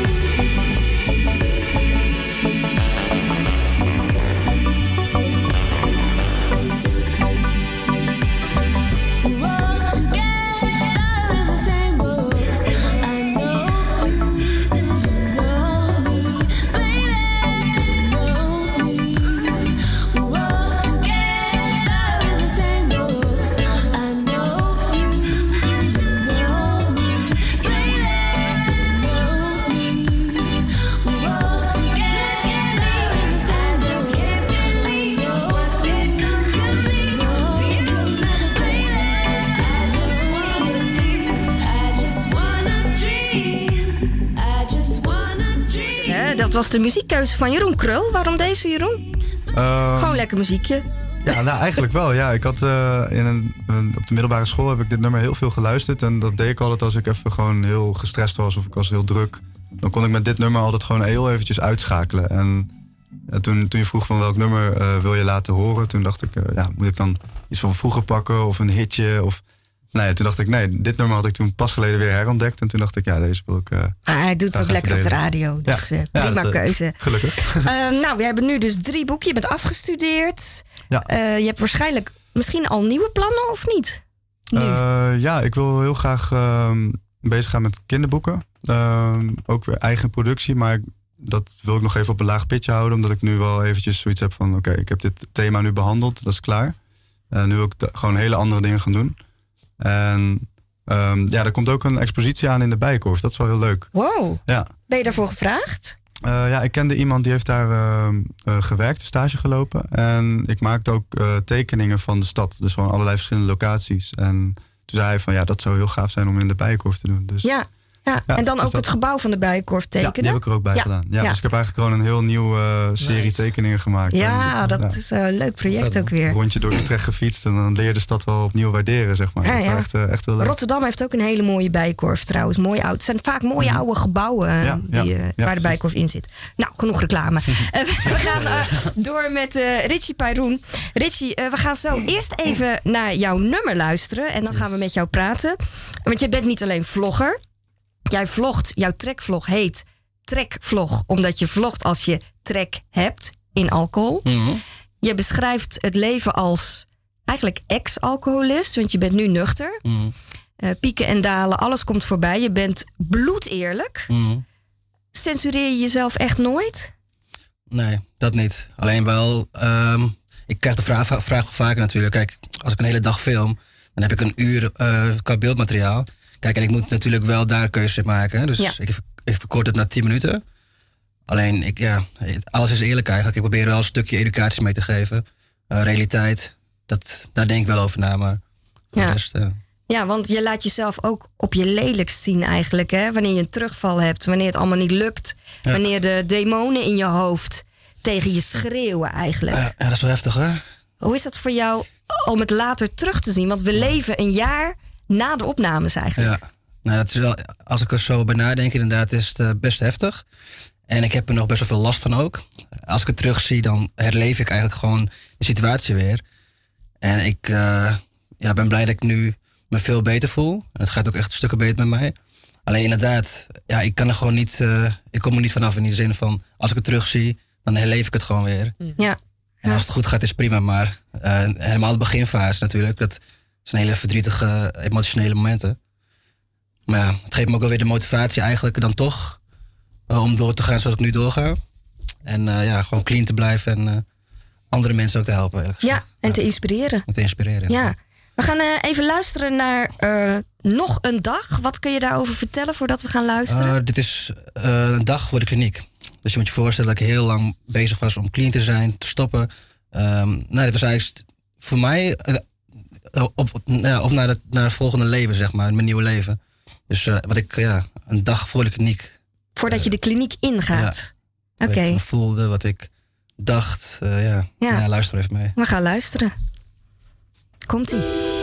We're all together in the same boat. I know you know me, baby, you know me. We're all together in the same boat. I know you know me, baby, you know me. We're all together in the same boat. I just can't believe what they've done to me. We could never, baby. I just wanna be. I just wanna dream. I just wanna dream. Dat was de muziekkeuze van Jeroen Krul. Waarom deze, Jeroen? Gewoon lekker muziekje. Ja, nou eigenlijk wel. Ja, ik had op de middelbare school heb ik dit nummer heel veel geluisterd. En dat deed ik altijd als ik even gewoon heel gestrest was of ik was heel druk. Dan kon ik met dit nummer altijd gewoon heel eventjes uitschakelen. En toen je vroeg van welk nummer wil je laten horen, toen dacht ik, moet ik dan iets van vroeger pakken of een hitje? Nee, toen dacht ik, dit nummer had ik toen pas geleden weer herontdekt. En toen dacht ik, ja, deze wil ik... hij doet het ook lekker op de radio. Dus prima keuze. Gelukkig. Nou, we hebben nu dus 3 boeken. Je bent afgestudeerd. Ja. Je hebt waarschijnlijk misschien al nieuwe plannen, of niet? Ja, ik wil heel graag bezig gaan met kinderboeken. Ook weer eigen productie, maar dat wil ik nog even op een laag pitje houden. Omdat ik nu wel eventjes zoiets heb van... Oké, ik heb dit thema nu behandeld, dat is klaar. Nu wil ik gewoon hele andere dingen gaan doen. En er komt ook een expositie aan in de Bijenkorf. Dat is wel heel leuk. Wow. Ja. Ben je daarvoor gevraagd? Ja, ik kende iemand die heeft daar gewerkt, een stage gelopen. En ik maakte ook tekeningen van de stad. Dus van allerlei verschillende locaties. En toen zei hij van, ja, dat zou heel gaaf zijn om in de Bijenkorf te doen. Dus, ja, en dan ook het gebouw van de Bijenkorf tekenen? Ja, die heb ik er ook bij gedaan. Ja, dus ik heb eigenlijk gewoon een heel nieuwe serie tekeningen gemaakt. Ja, dat is een leuk project ook weer. Een rondje door Utrecht gefietst en dan leer je de stad wel opnieuw waarderen, zeg maar. Ja, dat is echt heel leuk. Rotterdam heeft ook een hele mooie Bijenkorf trouwens. Mooi oud. Het zijn vaak mooie oude gebouwen waar de Bijenkorf in zit. Nou, genoeg reclame. We gaan door met Richie Peyroen. Richie, we gaan zo eerst even naar jouw nummer luisteren. En dan gaan we met jou praten. Want je bent niet alleen vlogger. Jij vlogt, jouw trekvlog heet Trekvlog, omdat je vlogt als je trek hebt in alcohol. Mm-hmm. Je beschrijft het leven als eigenlijk ex-alcoholist, want je bent nu nuchter. Mm-hmm. Pieken en dalen, alles komt voorbij. Je bent bloedeerlijk. Mm-hmm. Censureer je jezelf echt nooit? Nee, dat niet. Alleen wel, ik krijg de vraag vaker natuurlijk. Kijk, als ik een hele dag film, dan heb ik een uur qua beeldmateriaal. Kijk, en ik moet natuurlijk wel daar keuze in maken. Dus ik verkort het naar 10 minuten. Alleen, alles is eerlijk eigenlijk. Ik probeer wel een stukje educatie mee te geven. Realiteit, daar denk ik wel over na. Maar voor de rest, ja, want je laat jezelf ook op je lelijkst zien eigenlijk. Hè? Wanneer je een terugval hebt, wanneer het allemaal niet lukt. Ja. Wanneer de demonen in je hoofd tegen je schreeuwen eigenlijk. Ja, dat is wel heftig hoor. Hoe is dat voor jou om het later terug te zien? Want we leven een jaar na de opnames eigenlijk. Ja, nou, dat is wel, als ik er zo bij nadenk, inderdaad is het best heftig. En ik heb er nog best wel veel last van ook. Als ik het terugzie, dan herleef ik eigenlijk gewoon de situatie weer. En ik ben blij dat ik nu me veel beter voel. En het gaat ook echt stukken beter met mij. Alleen inderdaad, ik kan er gewoon niet... ik kom er niet vanaf in die zin van... als ik het terugzie, dan herleef ik het gewoon weer. Ja. En als het goed gaat, is het prima. Maar helemaal de beginfase natuurlijk... dat zijn hele verdrietige, emotionele momenten. Maar ja, het geeft me ook wel weer de motivatie eigenlijk dan toch... om door te gaan zoals ik nu doorga. En gewoon clean te blijven en andere mensen ook te helpen. Ja, en te inspireren. Te inspireren. Ja. We gaan even luisteren naar Nog een Dag. Wat kun je daarover vertellen voordat we gaan luisteren? Dit is een dag voor de kliniek. Dus je moet je voorstellen dat ik heel lang bezig was om clean te zijn, te stoppen. Dit was eigenlijk voor mij op naar het volgende leven, zeg maar, mijn nieuwe leven. Dus wat ik een dag voor de kliniek... Voordat je de kliniek ingaat? Ja, wat ik voelde, wat ik dacht. Luister even mee. We gaan luisteren. Komt-ie.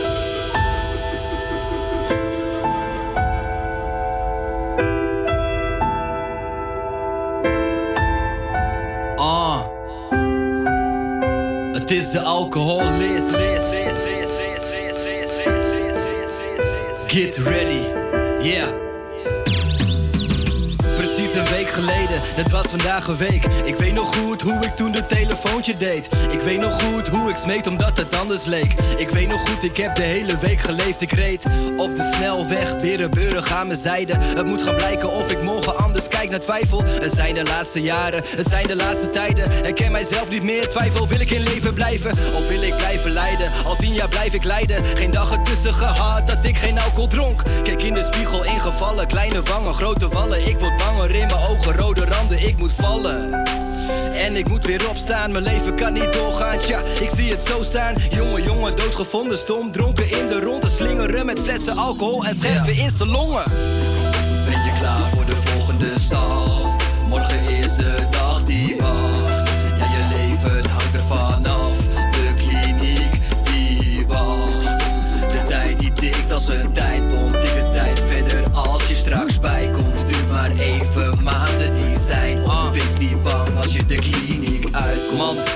Het is de alcoholist. Get ready, yeah. Een week geleden, dat was vandaag een week. Ik weet nog goed hoe ik toen de telefoontje deed. Ik weet nog goed hoe ik smeet omdat het anders leek. Ik weet nog goed, ik heb de hele week geleefd. Ik reed op de snelweg, Berenburg aan mijn zijde. Het moet gaan blijken of ik morgen anders kijk naar twijfel. Het zijn de laatste jaren, het zijn de laatste tijden. Ik ken mijzelf niet meer, twijfel, wil ik in leven blijven? Of wil ik blijven lijden? Al 10 jaar blijf ik lijden. Geen dag ertussen gehad dat ik geen alcohol dronk. Kijk in de spiegel, ingevallen, kleine wangen, grote wallen. Ik word banger in mijn ogen, rode randen, ik moet vallen. En ik moet weer opstaan, mijn leven kan niet doorgaan. Tja, ik zie het zo staan. Jongen, doodgevonden, stom, dronken in de ronde. Slingeren met flessen alcohol en scherven in zijn longen. Ben je klaar voor de volgende stap? Morgen is de dag die wacht. Ja, je leven hangt ervan af. De kliniek die wacht. De tijd die tikt als een tijdbom. Tik de tijd verder als je straks bijkomt. Duurt maar even maanden die zijn. Wees niet bang als je de kliniek uitkomt. Want morgen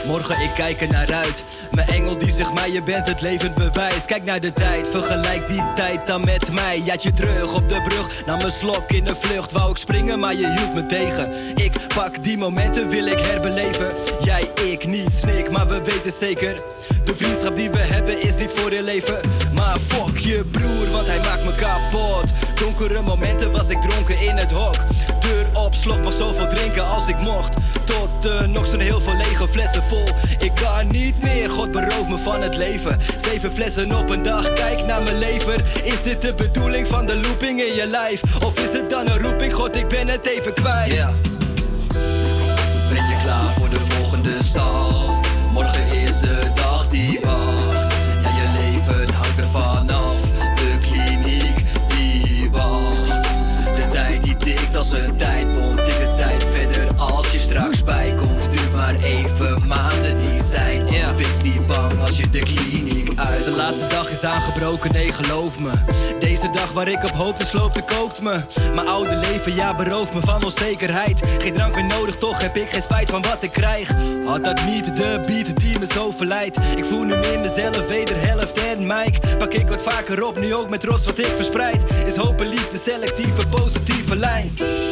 ik kijk er naar uit. Mijn engel die zegt mij, je bent het levend bewijs. Kijk naar de tijd, vergelijk die tijd dan met mij. Jaat je terug op de brug, nam een slok in de vlucht. Wou ik springen, maar je hield me tegen. Ik pak die momenten, wil ik herbeleven. Jij, ik, niet snik, maar we weten zeker. De vriendschap die we hebben is niet voor je leven. Maar fuck je broer, want hij maakt me kapot. Donkere momenten was ik dronken in het hok. Deur op slot, maar zoveel drinken als ik mocht. Tot nog zo'n heel veel lege flessen vol. Ik kan niet meer, God beroof me van het leven. 7 flessen op een dag, kijk naar mijn lever. Is dit de bedoeling van de looping in je lijf? Of is het dan een roeping, God ik ben het even kwijt. Yeah. Ben je klaar voor de volgende stap? Morgen is de dag die wacht. Ja, je leven hangt er vanaf. De kliniek die wacht. De tijd die tikt als een tijdbom. Tik de tijd verder als je straks bijkomt. Duurt maar even maanden die zijn. Wees niet bang als je de kliniek uit. De laatste dag is aangebroken, nee geloof me. Deze dag waar ik op hoopte sloopte kookt me. Mijn oude leven, ja berooft me van onzekerheid. Geen drank meer nodig, toch heb ik geen spijt van wat ik krijg. Had dat niet de beat die me zo verleidt. Ik voel nu meer mezelf, wederhelft en Mike. Pak ik wat vaker op, nu ook met trots wat ik verspreid. Is hoop en liefde, selectieve, positieve lijn.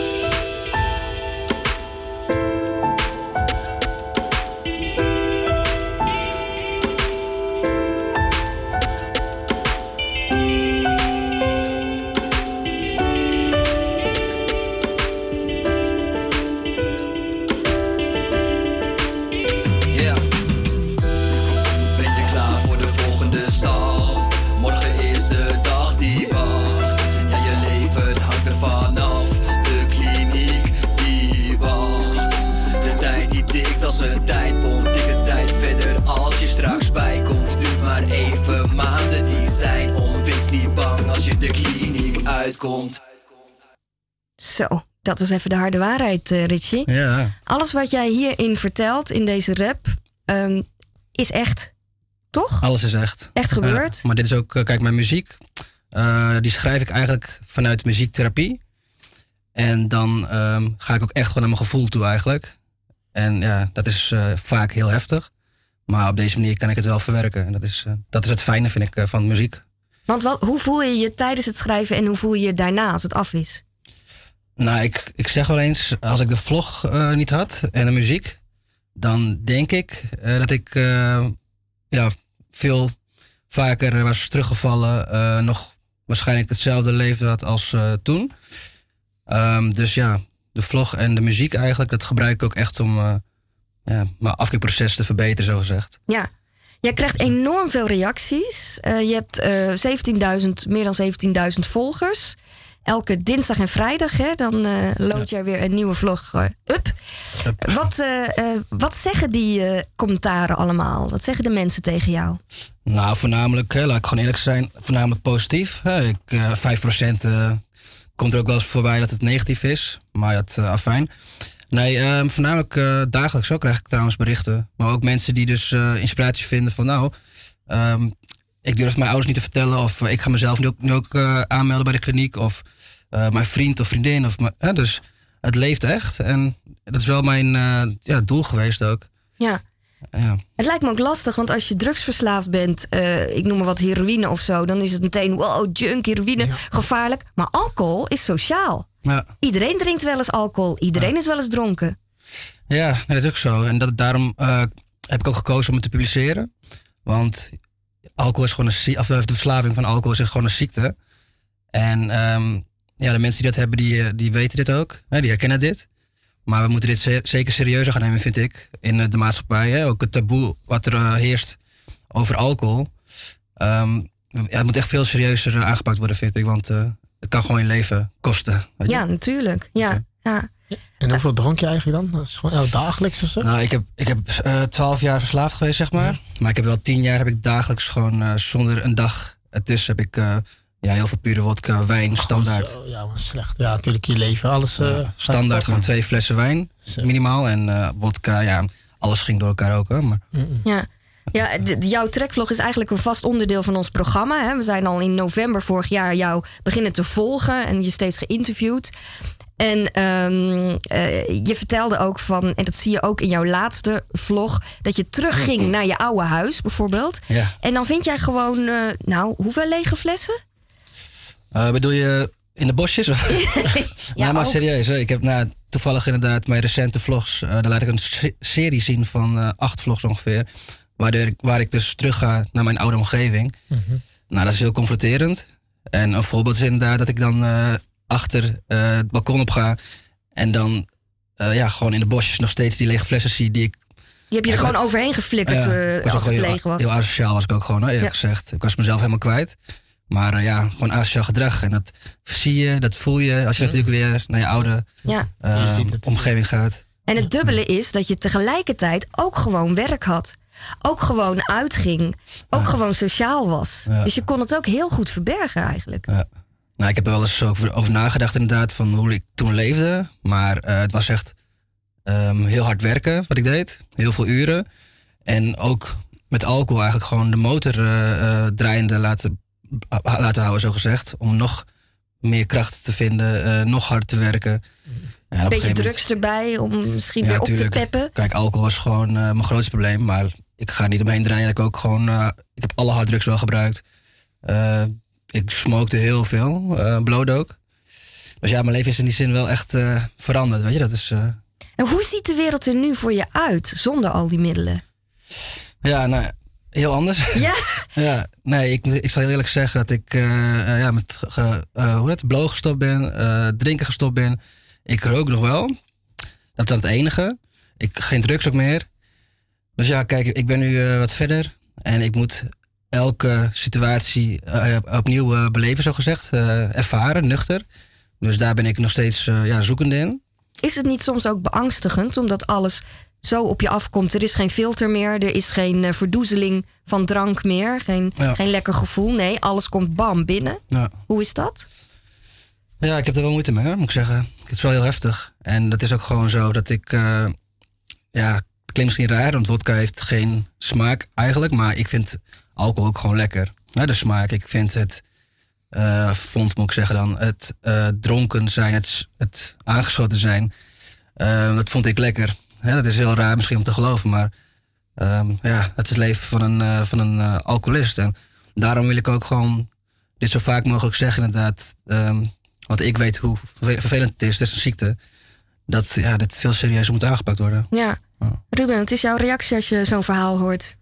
Uitkomt. Zo, dat was even de harde waarheid, Richie. Ja. Alles wat jij hierin vertelt, in deze rap, is echt, toch? Alles is echt. Echt gebeurd. Maar dit is ook, kijk, mijn muziek, die schrijf ik eigenlijk vanuit muziektherapie. En dan ga ik ook echt gewoon naar mijn gevoel toe eigenlijk. En ja, dat is vaak heel heftig. Maar op deze manier kan ik het wel verwerken. En dat is het fijne, vind ik, van muziek. Want hoe voel je je tijdens het schrijven en hoe voel je je daarna als het af is? Nou, ik zeg wel eens, als ik de vlog niet had en de muziek, dan denk ik dat ik veel vaker was teruggevallen, nog waarschijnlijk hetzelfde leven had als toen. Dus ja, de vlog en de muziek eigenlijk, dat gebruik ik ook echt om mijn afkeerproces te verbeteren, zo gezegd. Ja. Jij krijgt enorm veel reacties. Je hebt meer dan 17.000 volgers. Elke dinsdag en vrijdag, hè, dan load jij weer een nieuwe vlog up. Wat zeggen die commentaren allemaal? Wat zeggen de mensen tegen jou? Nou, voornamelijk, laat ik gewoon eerlijk zijn, voornamelijk positief. 5% komt er ook wel eens voorbij dat het negatief is. Maar dat afijn. Nee, voornamelijk dagelijks ook krijg ik trouwens berichten. Maar ook mensen die dus inspiratie vinden van ik durf mijn ouders niet te vertellen. Of ik ga mezelf nu ook aanmelden bij de kliniek. Of mijn vriend of vriendin. Dus het leeft echt. En dat is wel mijn doel geweest ook. Ja. Het lijkt me ook lastig, want als je drugsverslaafd bent, ik noem maar wat heroïne of zo, dan is het meteen, wow, junk, heroïne, gevaarlijk. Maar alcohol is sociaal. Ja. Iedereen drinkt wel eens alcohol, iedereen is wel eens dronken. Ja, dat is ook zo. En daarom heb ik ook gekozen om het te publiceren. Want alcohol is gewoon de verslaving van alcohol is gewoon een ziekte. En de mensen die dat hebben, die weten dit ook. Die herkennen dit. Maar we moeten dit zeker serieuzer gaan nemen, vind ik, in de maatschappij. Hè? Ook het taboe wat er heerst over alcohol. Het moet echt veel serieuzer aangepakt worden, vind ik. Want het kan gewoon je leven kosten. Weet je? Ja, natuurlijk. Ja. En hoeveel dronk je eigenlijk dan? Dat is gewoon dagelijks of zo? Nou, ik heb 12 jaar verslaafd geweest, zeg maar. Ja. Maar ik heb wel 10 jaar heb ik dagelijks gewoon zonder een dag ertussen heb ik heel veel pure wodka, wijn, standaard. Zo, ja, maar slecht. Ja, natuurlijk je leven, alles. Standaard gewoon 2 flessen wijn, minimaal. En wodka, alles ging door elkaar ook. Hè, maar. Ja. Ja, jouw trekvlog is eigenlijk een vast onderdeel van ons programma. Hè? We zijn al in november vorig jaar jou beginnen te volgen en je steeds geïnterviewd. En je vertelde ook van, en dat zie je ook in jouw laatste vlog, dat je terugging naar je oude huis bijvoorbeeld. Ja. En dan vind jij gewoon, hoeveel lege flessen? Bedoel je in de bosjes? Ja, maar ook. serieus. Hè? Ik heb toevallig inderdaad mijn recente vlogs. Daar laat ik een serie zien van 8 vlogs ongeveer. Waar ik dus terug ga naar mijn oude omgeving. Nou, dat is heel confronterend. En een voorbeeld is inderdaad dat ik dan achter het balkon op ga. En dan gewoon in de bosjes nog steeds die lege flessen zie die ik... Die heb je er gewoon overheen geflikkerd als het leeg was. Heel asociaal was ik ook gewoon, eerlijk gezegd. Ik was mezelf helemaal kwijt. Maar gewoon asociaal gedrag. En dat zie je, dat voel je als je natuurlijk weer naar je oude omgeving gaat. En het dubbele is dat je tegelijkertijd ook gewoon werk had. Ook gewoon uitging. Ook gewoon sociaal was. Ja. Dus je kon het ook heel goed verbergen eigenlijk. Ja. Nou, ik heb er wel eens over nagedacht inderdaad van hoe ik toen leefde. Maar het was echt heel hard werken wat ik deed. Heel veel uren. En ook met alcohol eigenlijk gewoon de motor draaiende laten houden, zo gezegd. Om nog meer kracht te vinden, nog harder te werken. Ja, Een beetje drugs erbij om misschien weer op te peppen. Kijk, alcohol was gewoon mijn grootste probleem. Maar ik ga niet omheen draaien. Ik ook gewoon, ik heb alle harddrugs wel gebruikt. Ik smokte heel veel, bloot ook. Dus ja, mijn leven is in die zin wel echt veranderd, weet je. Dat is... En hoe ziet de wereld er nu voor je uit zonder al die middelen? Ja, nou, heel anders. Ja? Ja, nee, ik zal heel eerlijk zeggen dat ik met blowen gestopt ben, drinken gestopt ben. Ik rook nog wel. Dat is dan het enige. Geen drugs ook meer. Dus ja, kijk, ik ben nu wat verder. En ik moet elke situatie opnieuw beleven, zo gezegd. Ervaren, nuchter. Dus daar ben ik nog steeds zoekende in. Is het niet soms ook beangstigend omdat alles zo op je afkomt? Er is geen filter meer, er is geen verdoezeling van drank meer. Geen lekker gevoel. Nee, alles komt bam binnen. Ja. Hoe is dat? Ja, ik heb er wel moeite mee, moet ik zeggen. Het is wel heel heftig. En dat is ook gewoon zo dat ik... het klinkt misschien raar, want vodka heeft geen smaak eigenlijk. Maar ik vind alcohol ook gewoon lekker. Ja, de smaak. Ik vind het... moet ik zeggen dan. Het dronken zijn, het aangeschoten zijn. Dat vond ik lekker. Ja, dat is heel raar misschien om te geloven. Maar het is het leven van een alcoholist. En daarom wil ik ook gewoon dit zo vaak mogelijk zeggen inderdaad. Want ik weet hoe vervelend het is. Het is een ziekte. Dat dit veel serieuzer moet aangepakt worden. Ja. Ruben, wat is jouw reactie als je zo'n verhaal hoort?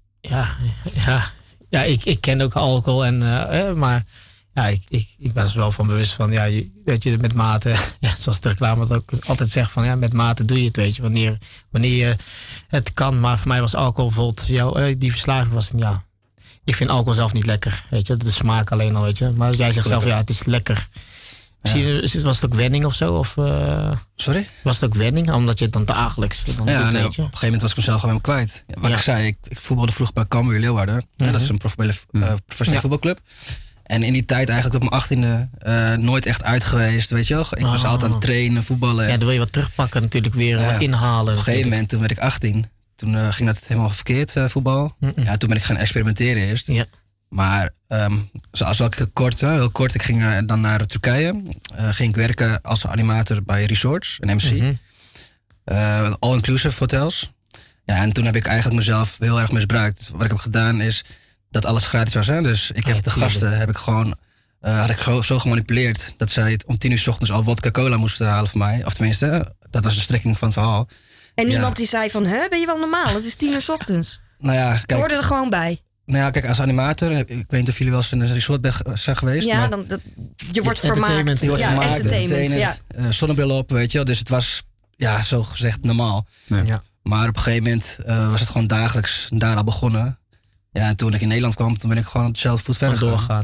Ja, ik ken ook alcohol. Maar ja, ik ben er wel van bewust van. Ja, weet je, met mate. Ja, zoals de reclame het ook altijd zegt van. Ja, met mate doe je het, weet je. Wanneer je het kan. Maar voor mij was alcohol bijvoorbeeld. Die verslaving was. Ja, ik vind alcohol zelf niet lekker. Weet je, de smaak alleen al, weet je. Maar jij zegt zelf, ja, het is lekker. Misschien was het ook wenning of zo? Sorry? Was het ook wenning? Omdat je het dan dagelijks doet, op een gegeven moment was ik mezelf gewoon kwijt. Wat ik zei, ik voetbalde vroeg bij Cambuur Leeuwarden. Dat is een professionele voetbalclub. En in die tijd eigenlijk op mijn 18e nooit echt uit geweest, weet je wel. Ik was altijd aan het trainen, voetballen. Ja, dan wil je wat terugpakken natuurlijk, weer inhalen. Op een gegeven moment, toen werd ik 18. Toen ging dat helemaal verkeerd, voetbal. Ja, toen ben ik gaan experimenteren eerst. Ja. Maar zoals ik heel kort, ik ging dan naar Turkije. Ging ik werken als animator bij resorts, een MC. All-inclusive hotels. Ja, en toen heb ik eigenlijk mezelf heel erg misbruikt. Wat ik heb gedaan is dat alles gratis was. Hè? Dus ik heb de gasten had ik zo gemanipuleerd dat zij het om 10:00 's ochtends al vodka cola moesten halen voor mij. Of tenminste, dat was de strekking van het verhaal. En niemand die zei van, ben je wel normaal? Het is 10:00 's ochtends. Nou ja, kijk, het hoorde er gewoon bij. Nou ja, kijk, als animator, ik weet niet of jullie wel eens in een resort zijn geweest. Ja, maar je wordt vermaakt. Je wordt vermaakt, entertainment. Zonnebril op, weet je wel. Dus het was, zo gezegd, normaal. Ja. Maar op een gegeven moment was het gewoon dagelijks daar al begonnen. Ja, en toen ik in Nederland kwam, toen ben ik gewoon op dezelfde voet verder doorgaan.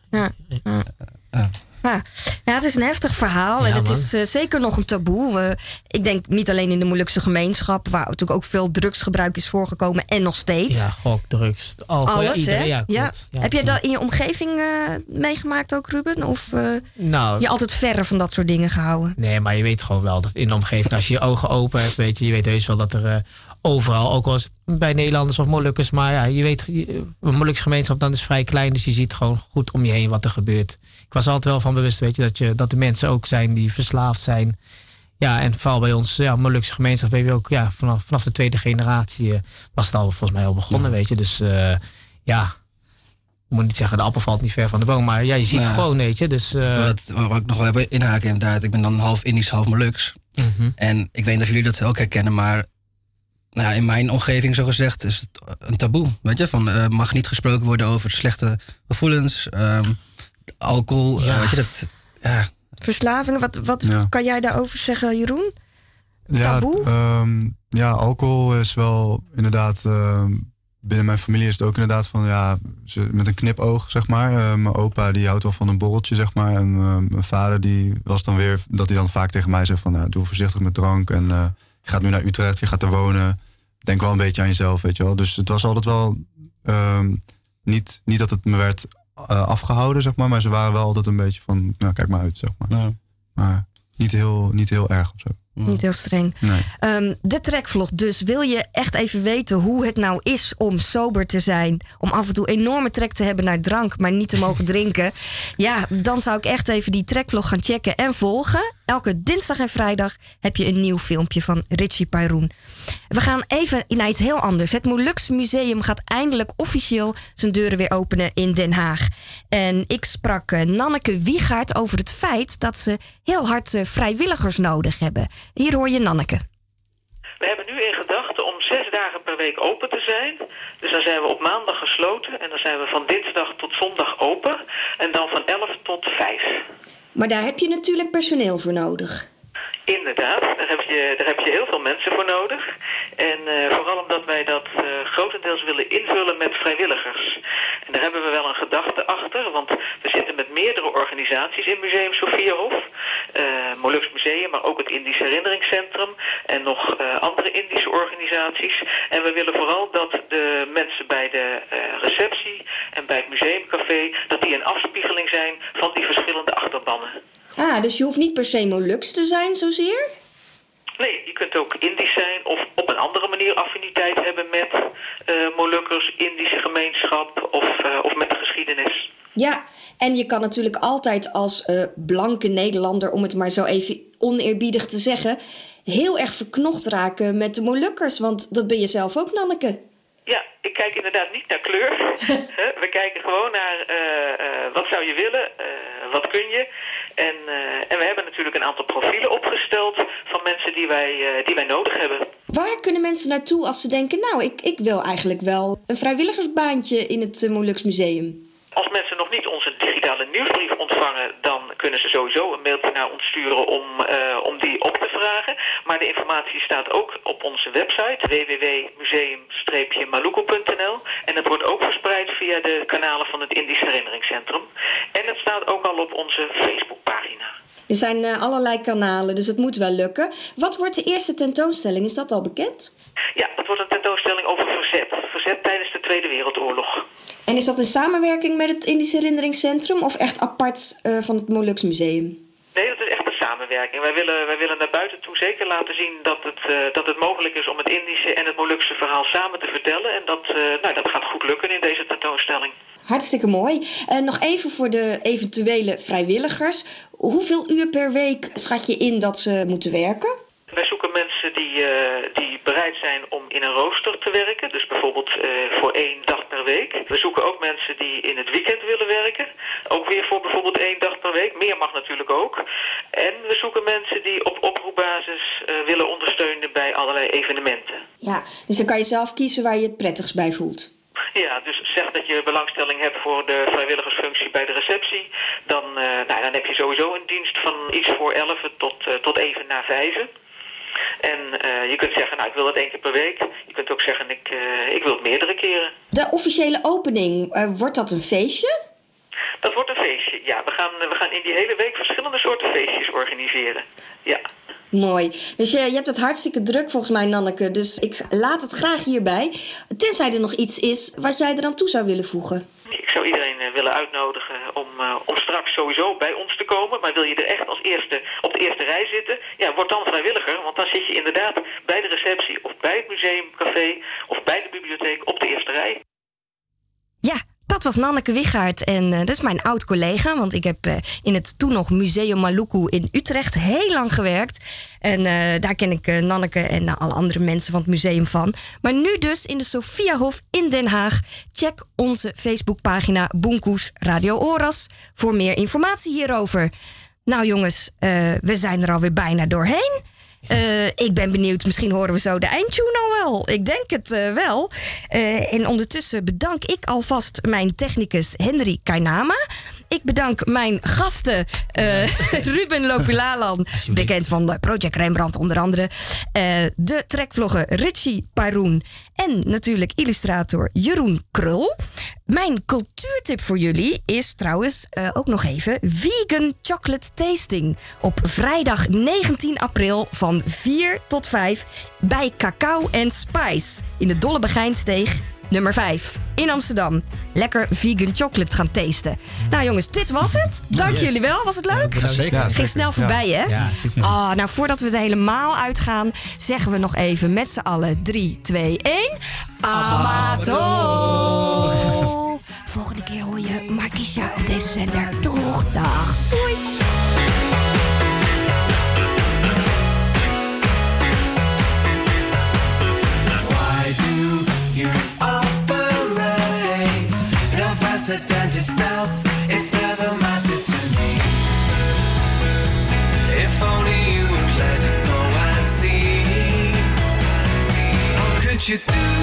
Ja, het is een heftig verhaal. En het is zeker nog een taboe. Ik denk niet alleen in de Molukse gemeenschap, waar natuurlijk ook veel drugsgebruik is voorgekomen en nog steeds. Ja, gok, drugs, alcohol. Alles, iedereen, hè? Ja. Heb jij dat in je omgeving meegemaakt ook, Ruben? Of je altijd verre van dat soort dingen gehouden? Nee, maar je weet gewoon wel dat in de omgeving, als je je ogen open hebt, je weet heus wel dat er overal, ook al is het bij Nederlanders of Molukkers. Maar ja, je weet, een Molukse gemeenschap dan is vrij klein. Dus je ziet gewoon goed om je heen wat er gebeurt. Ik was altijd wel van bewust, weet je, dat er mensen ook zijn die verslaafd zijn. Ja, en vooral bij ons, Molukse gemeenschap, weet je ook, vanaf de tweede generatie was het al volgens mij al begonnen, weet je. Dus ik moet niet zeggen, de appel valt niet ver van de boom. Maar ja, je ziet het gewoon, weet je. Dus, wat ik nog wel heb inhaken inderdaad. Ik ben dan half Indisch, half Moluks. En ik weet niet of jullie dat ook herkennen, maar in mijn omgeving zo gezegd is het een taboe. Weet je, van mag niet gesproken worden over slechte gevoelens, alcohol, weet je dat. Ja. Verslaving, wat kan jij daarover zeggen, Jeroen? Taboe? Alcohol is wel inderdaad. Binnen mijn familie is het ook inderdaad van met een knipoog, zeg maar. Mijn opa die houdt wel van een borreltje, zeg maar. En mijn vader die was dan weer dat hij dan vaak tegen mij zegt van doe voorzichtig met drank. En je gaat nu naar Utrecht, je gaat er wonen. Denk wel een beetje aan jezelf, weet je wel. Dus het was altijd wel niet dat het me werd afgehouden, zeg maar ze waren wel altijd een beetje van, kijk maar uit, zeg maar. Ja. Maar niet heel erg of zo. Niet heel streng. Nee. De trekvlog dus. Wil je echt even weten hoe het nou is om sober te zijn? Om af en toe enorme trek te hebben naar drank, maar niet te mogen drinken? Ja, dan zou ik echt even die trekvlog gaan checken en volgen. Elke dinsdag en vrijdag heb je een nieuw filmpje van Richie Peyroen. We gaan even naar iets heel anders. Het Moluks Museum gaat eindelijk officieel zijn deuren weer openen in Den Haag. En ik sprak Nanneke Wiegaert over het feit dat ze heel hard vrijwilligers nodig hebben. Hier hoor je Nanneke. We hebben nu in gedachten om 6 dagen per week open te zijn. Dus dan zijn we op maandag gesloten en dan zijn we van dinsdag tot zondag open. En dan van 11 tot 5. Maar daar heb je natuurlijk personeel voor nodig. Inderdaad, daar heb je heel veel mensen voor nodig. En vooral omdat wij dat grotendeels willen invullen met vrijwilligers. En daar hebben we wel een gedachte achter, want we zitten met meerdere organisaties in Museum Sophiahof. Moluks Museum, maar ook het Indisch Herinneringscentrum en nog andere Indische organisaties. En we willen vooral dat de mensen bij de receptie en bij het museumcafé, dat die een afspiegeling zijn van die verschillende achterbannen. Dus je hoeft niet per se Moluks te zijn zozeer? Nee, je kunt ook Indisch zijn of op een andere manier affiniteit hebben met Molukkers, Indische gemeenschap of met de geschiedenis. Ja, en je kan natuurlijk altijd als blanke Nederlander, om het maar zo even oneerbiedig te zeggen, heel erg verknocht raken met de Molukkers. Want dat ben je zelf ook, Nanneke. Ja, ik kijk inderdaad niet naar kleur. We kijken gewoon naar wat zou je willen, wat kun je. En we hebben natuurlijk een aantal profielen opgesteld van mensen die wij nodig hebben. Waar kunnen mensen naartoe als ze denken, ik wil eigenlijk wel een vrijwilligersbaantje in het Moluks Museum? Als mensen nog niet onze digitale nieuwsbrief ontvangen, dan kunnen ze sowieso een mailtje naar ons sturen om die op te vragen. Maar de informatie staat ook op onze website www.museum-maluku.nl. En het wordt ook verspreid via de kanalen van het Indisch Herinneringscentrum. En het staat ook al op onze Facebookpagina. Er zijn allerlei kanalen, dus het moet wel lukken. Wat wordt de eerste tentoonstelling? Is dat al bekend? Ja, dat wordt een tentoonstelling over verzet. Verzet tijdens de Tweede Wereldoorlog. En is dat een samenwerking met het Indisch Herinneringscentrum of echt apart van het Moluks Museum? Nee, dat is echt een samenwerking. Wij willen naar buiten toe zeker laten zien dat het mogelijk is om het Indische en het Molukse verhaal samen te vertellen. En dat gaat goed lukken in deze tentoonstelling. Hartstikke mooi. Nog even voor de eventuele vrijwilligers. Hoeveel uur per week schat je in dat ze moeten werken? Wij zoeken mensen die bereid zijn om in een rooster te werken. Dus bijvoorbeeld voor 1 dag per week. We zoeken ook mensen die in het weekend willen werken. Ook weer voor bijvoorbeeld 1 dag per week. Meer mag natuurlijk ook. En we zoeken mensen die op oproepbasis willen ondersteunen bij allerlei evenementen. Ja, dus dan kan je zelf kiezen waar je het prettigst bij voelt. Ja, dus zeg dat je belangstelling hebt voor de vrijwilligersfunctie bij de receptie. Dan heb je sowieso een dienst van iets voor 11 tot even na 5. En je kunt zeggen, ik wil het 1 keer per week. Je kunt ook zeggen, ik wil het meerdere keren. De officiële opening, wordt dat een feestje? Dat wordt een feestje, ja. We gaan in die hele week verschillende soorten feestjes organiseren. Ja. Mooi. Dus je hebt het hartstikke druk volgens mij, Nanneke. Dus ik laat het graag hierbij. Tenzij er nog iets is wat jij er aan toe zou willen voegen. Ik ik zou iedereen willen uitnodigen om straks sowieso bij ons te komen. Maar wil je er echt als eerste op de eerste rij zitten, ja, word dan vrijwilliger. Want dan zit je inderdaad bij de receptie of bij het museumcafé of bij de bibliotheek op de eerste rij. Ja, dat was Nanneke Wichaert en dat is mijn oud-collega. Want ik heb in het toen nog Museum Maluku in Utrecht heel lang gewerkt. En daar ken ik Nanneke en alle andere mensen van het museum van. Maar nu dus in de Sophiahof in Den Haag. Check onze Facebookpagina Boenkoes Radio Oras voor meer informatie hierover. Nou jongens, we zijn er alweer bijna doorheen. Ik ben benieuwd, misschien horen we zo de eindtune al wel. Ik denk het wel. En ondertussen bedank ik alvast mijn technicus Henry Kainama. Ik bedank mijn gasten Ruben Lopulalan, bekend van Project Rembrandt onder andere. De trekvlogger Richie Paroen en natuurlijk illustrator Jeroen Krul. Mijn cultuurtip voor jullie is trouwens ook nog even vegan chocolate tasting. Op vrijdag 19 april van 4 tot 5 bij Cacao & Spice in de Dolle Begijnsteeg nummer 5 in Amsterdam. Lekker vegan chocolate gaan tasten. Nou jongens, dit was het. Dank jullie wel. Was het leuk? Ja, zeker. Ja, ging snel voorbij, hè? Ja, super. Nou, voordat we er helemaal uitgaan, zeggen we nog even met z'n allen 3, 2, 1. Amato! Volgende keer hoor je Markisha op deze zender. Doeg, dag. Doei. Unprecedented stuff, it's never mattered to me. If only you would let it go and see. How could you do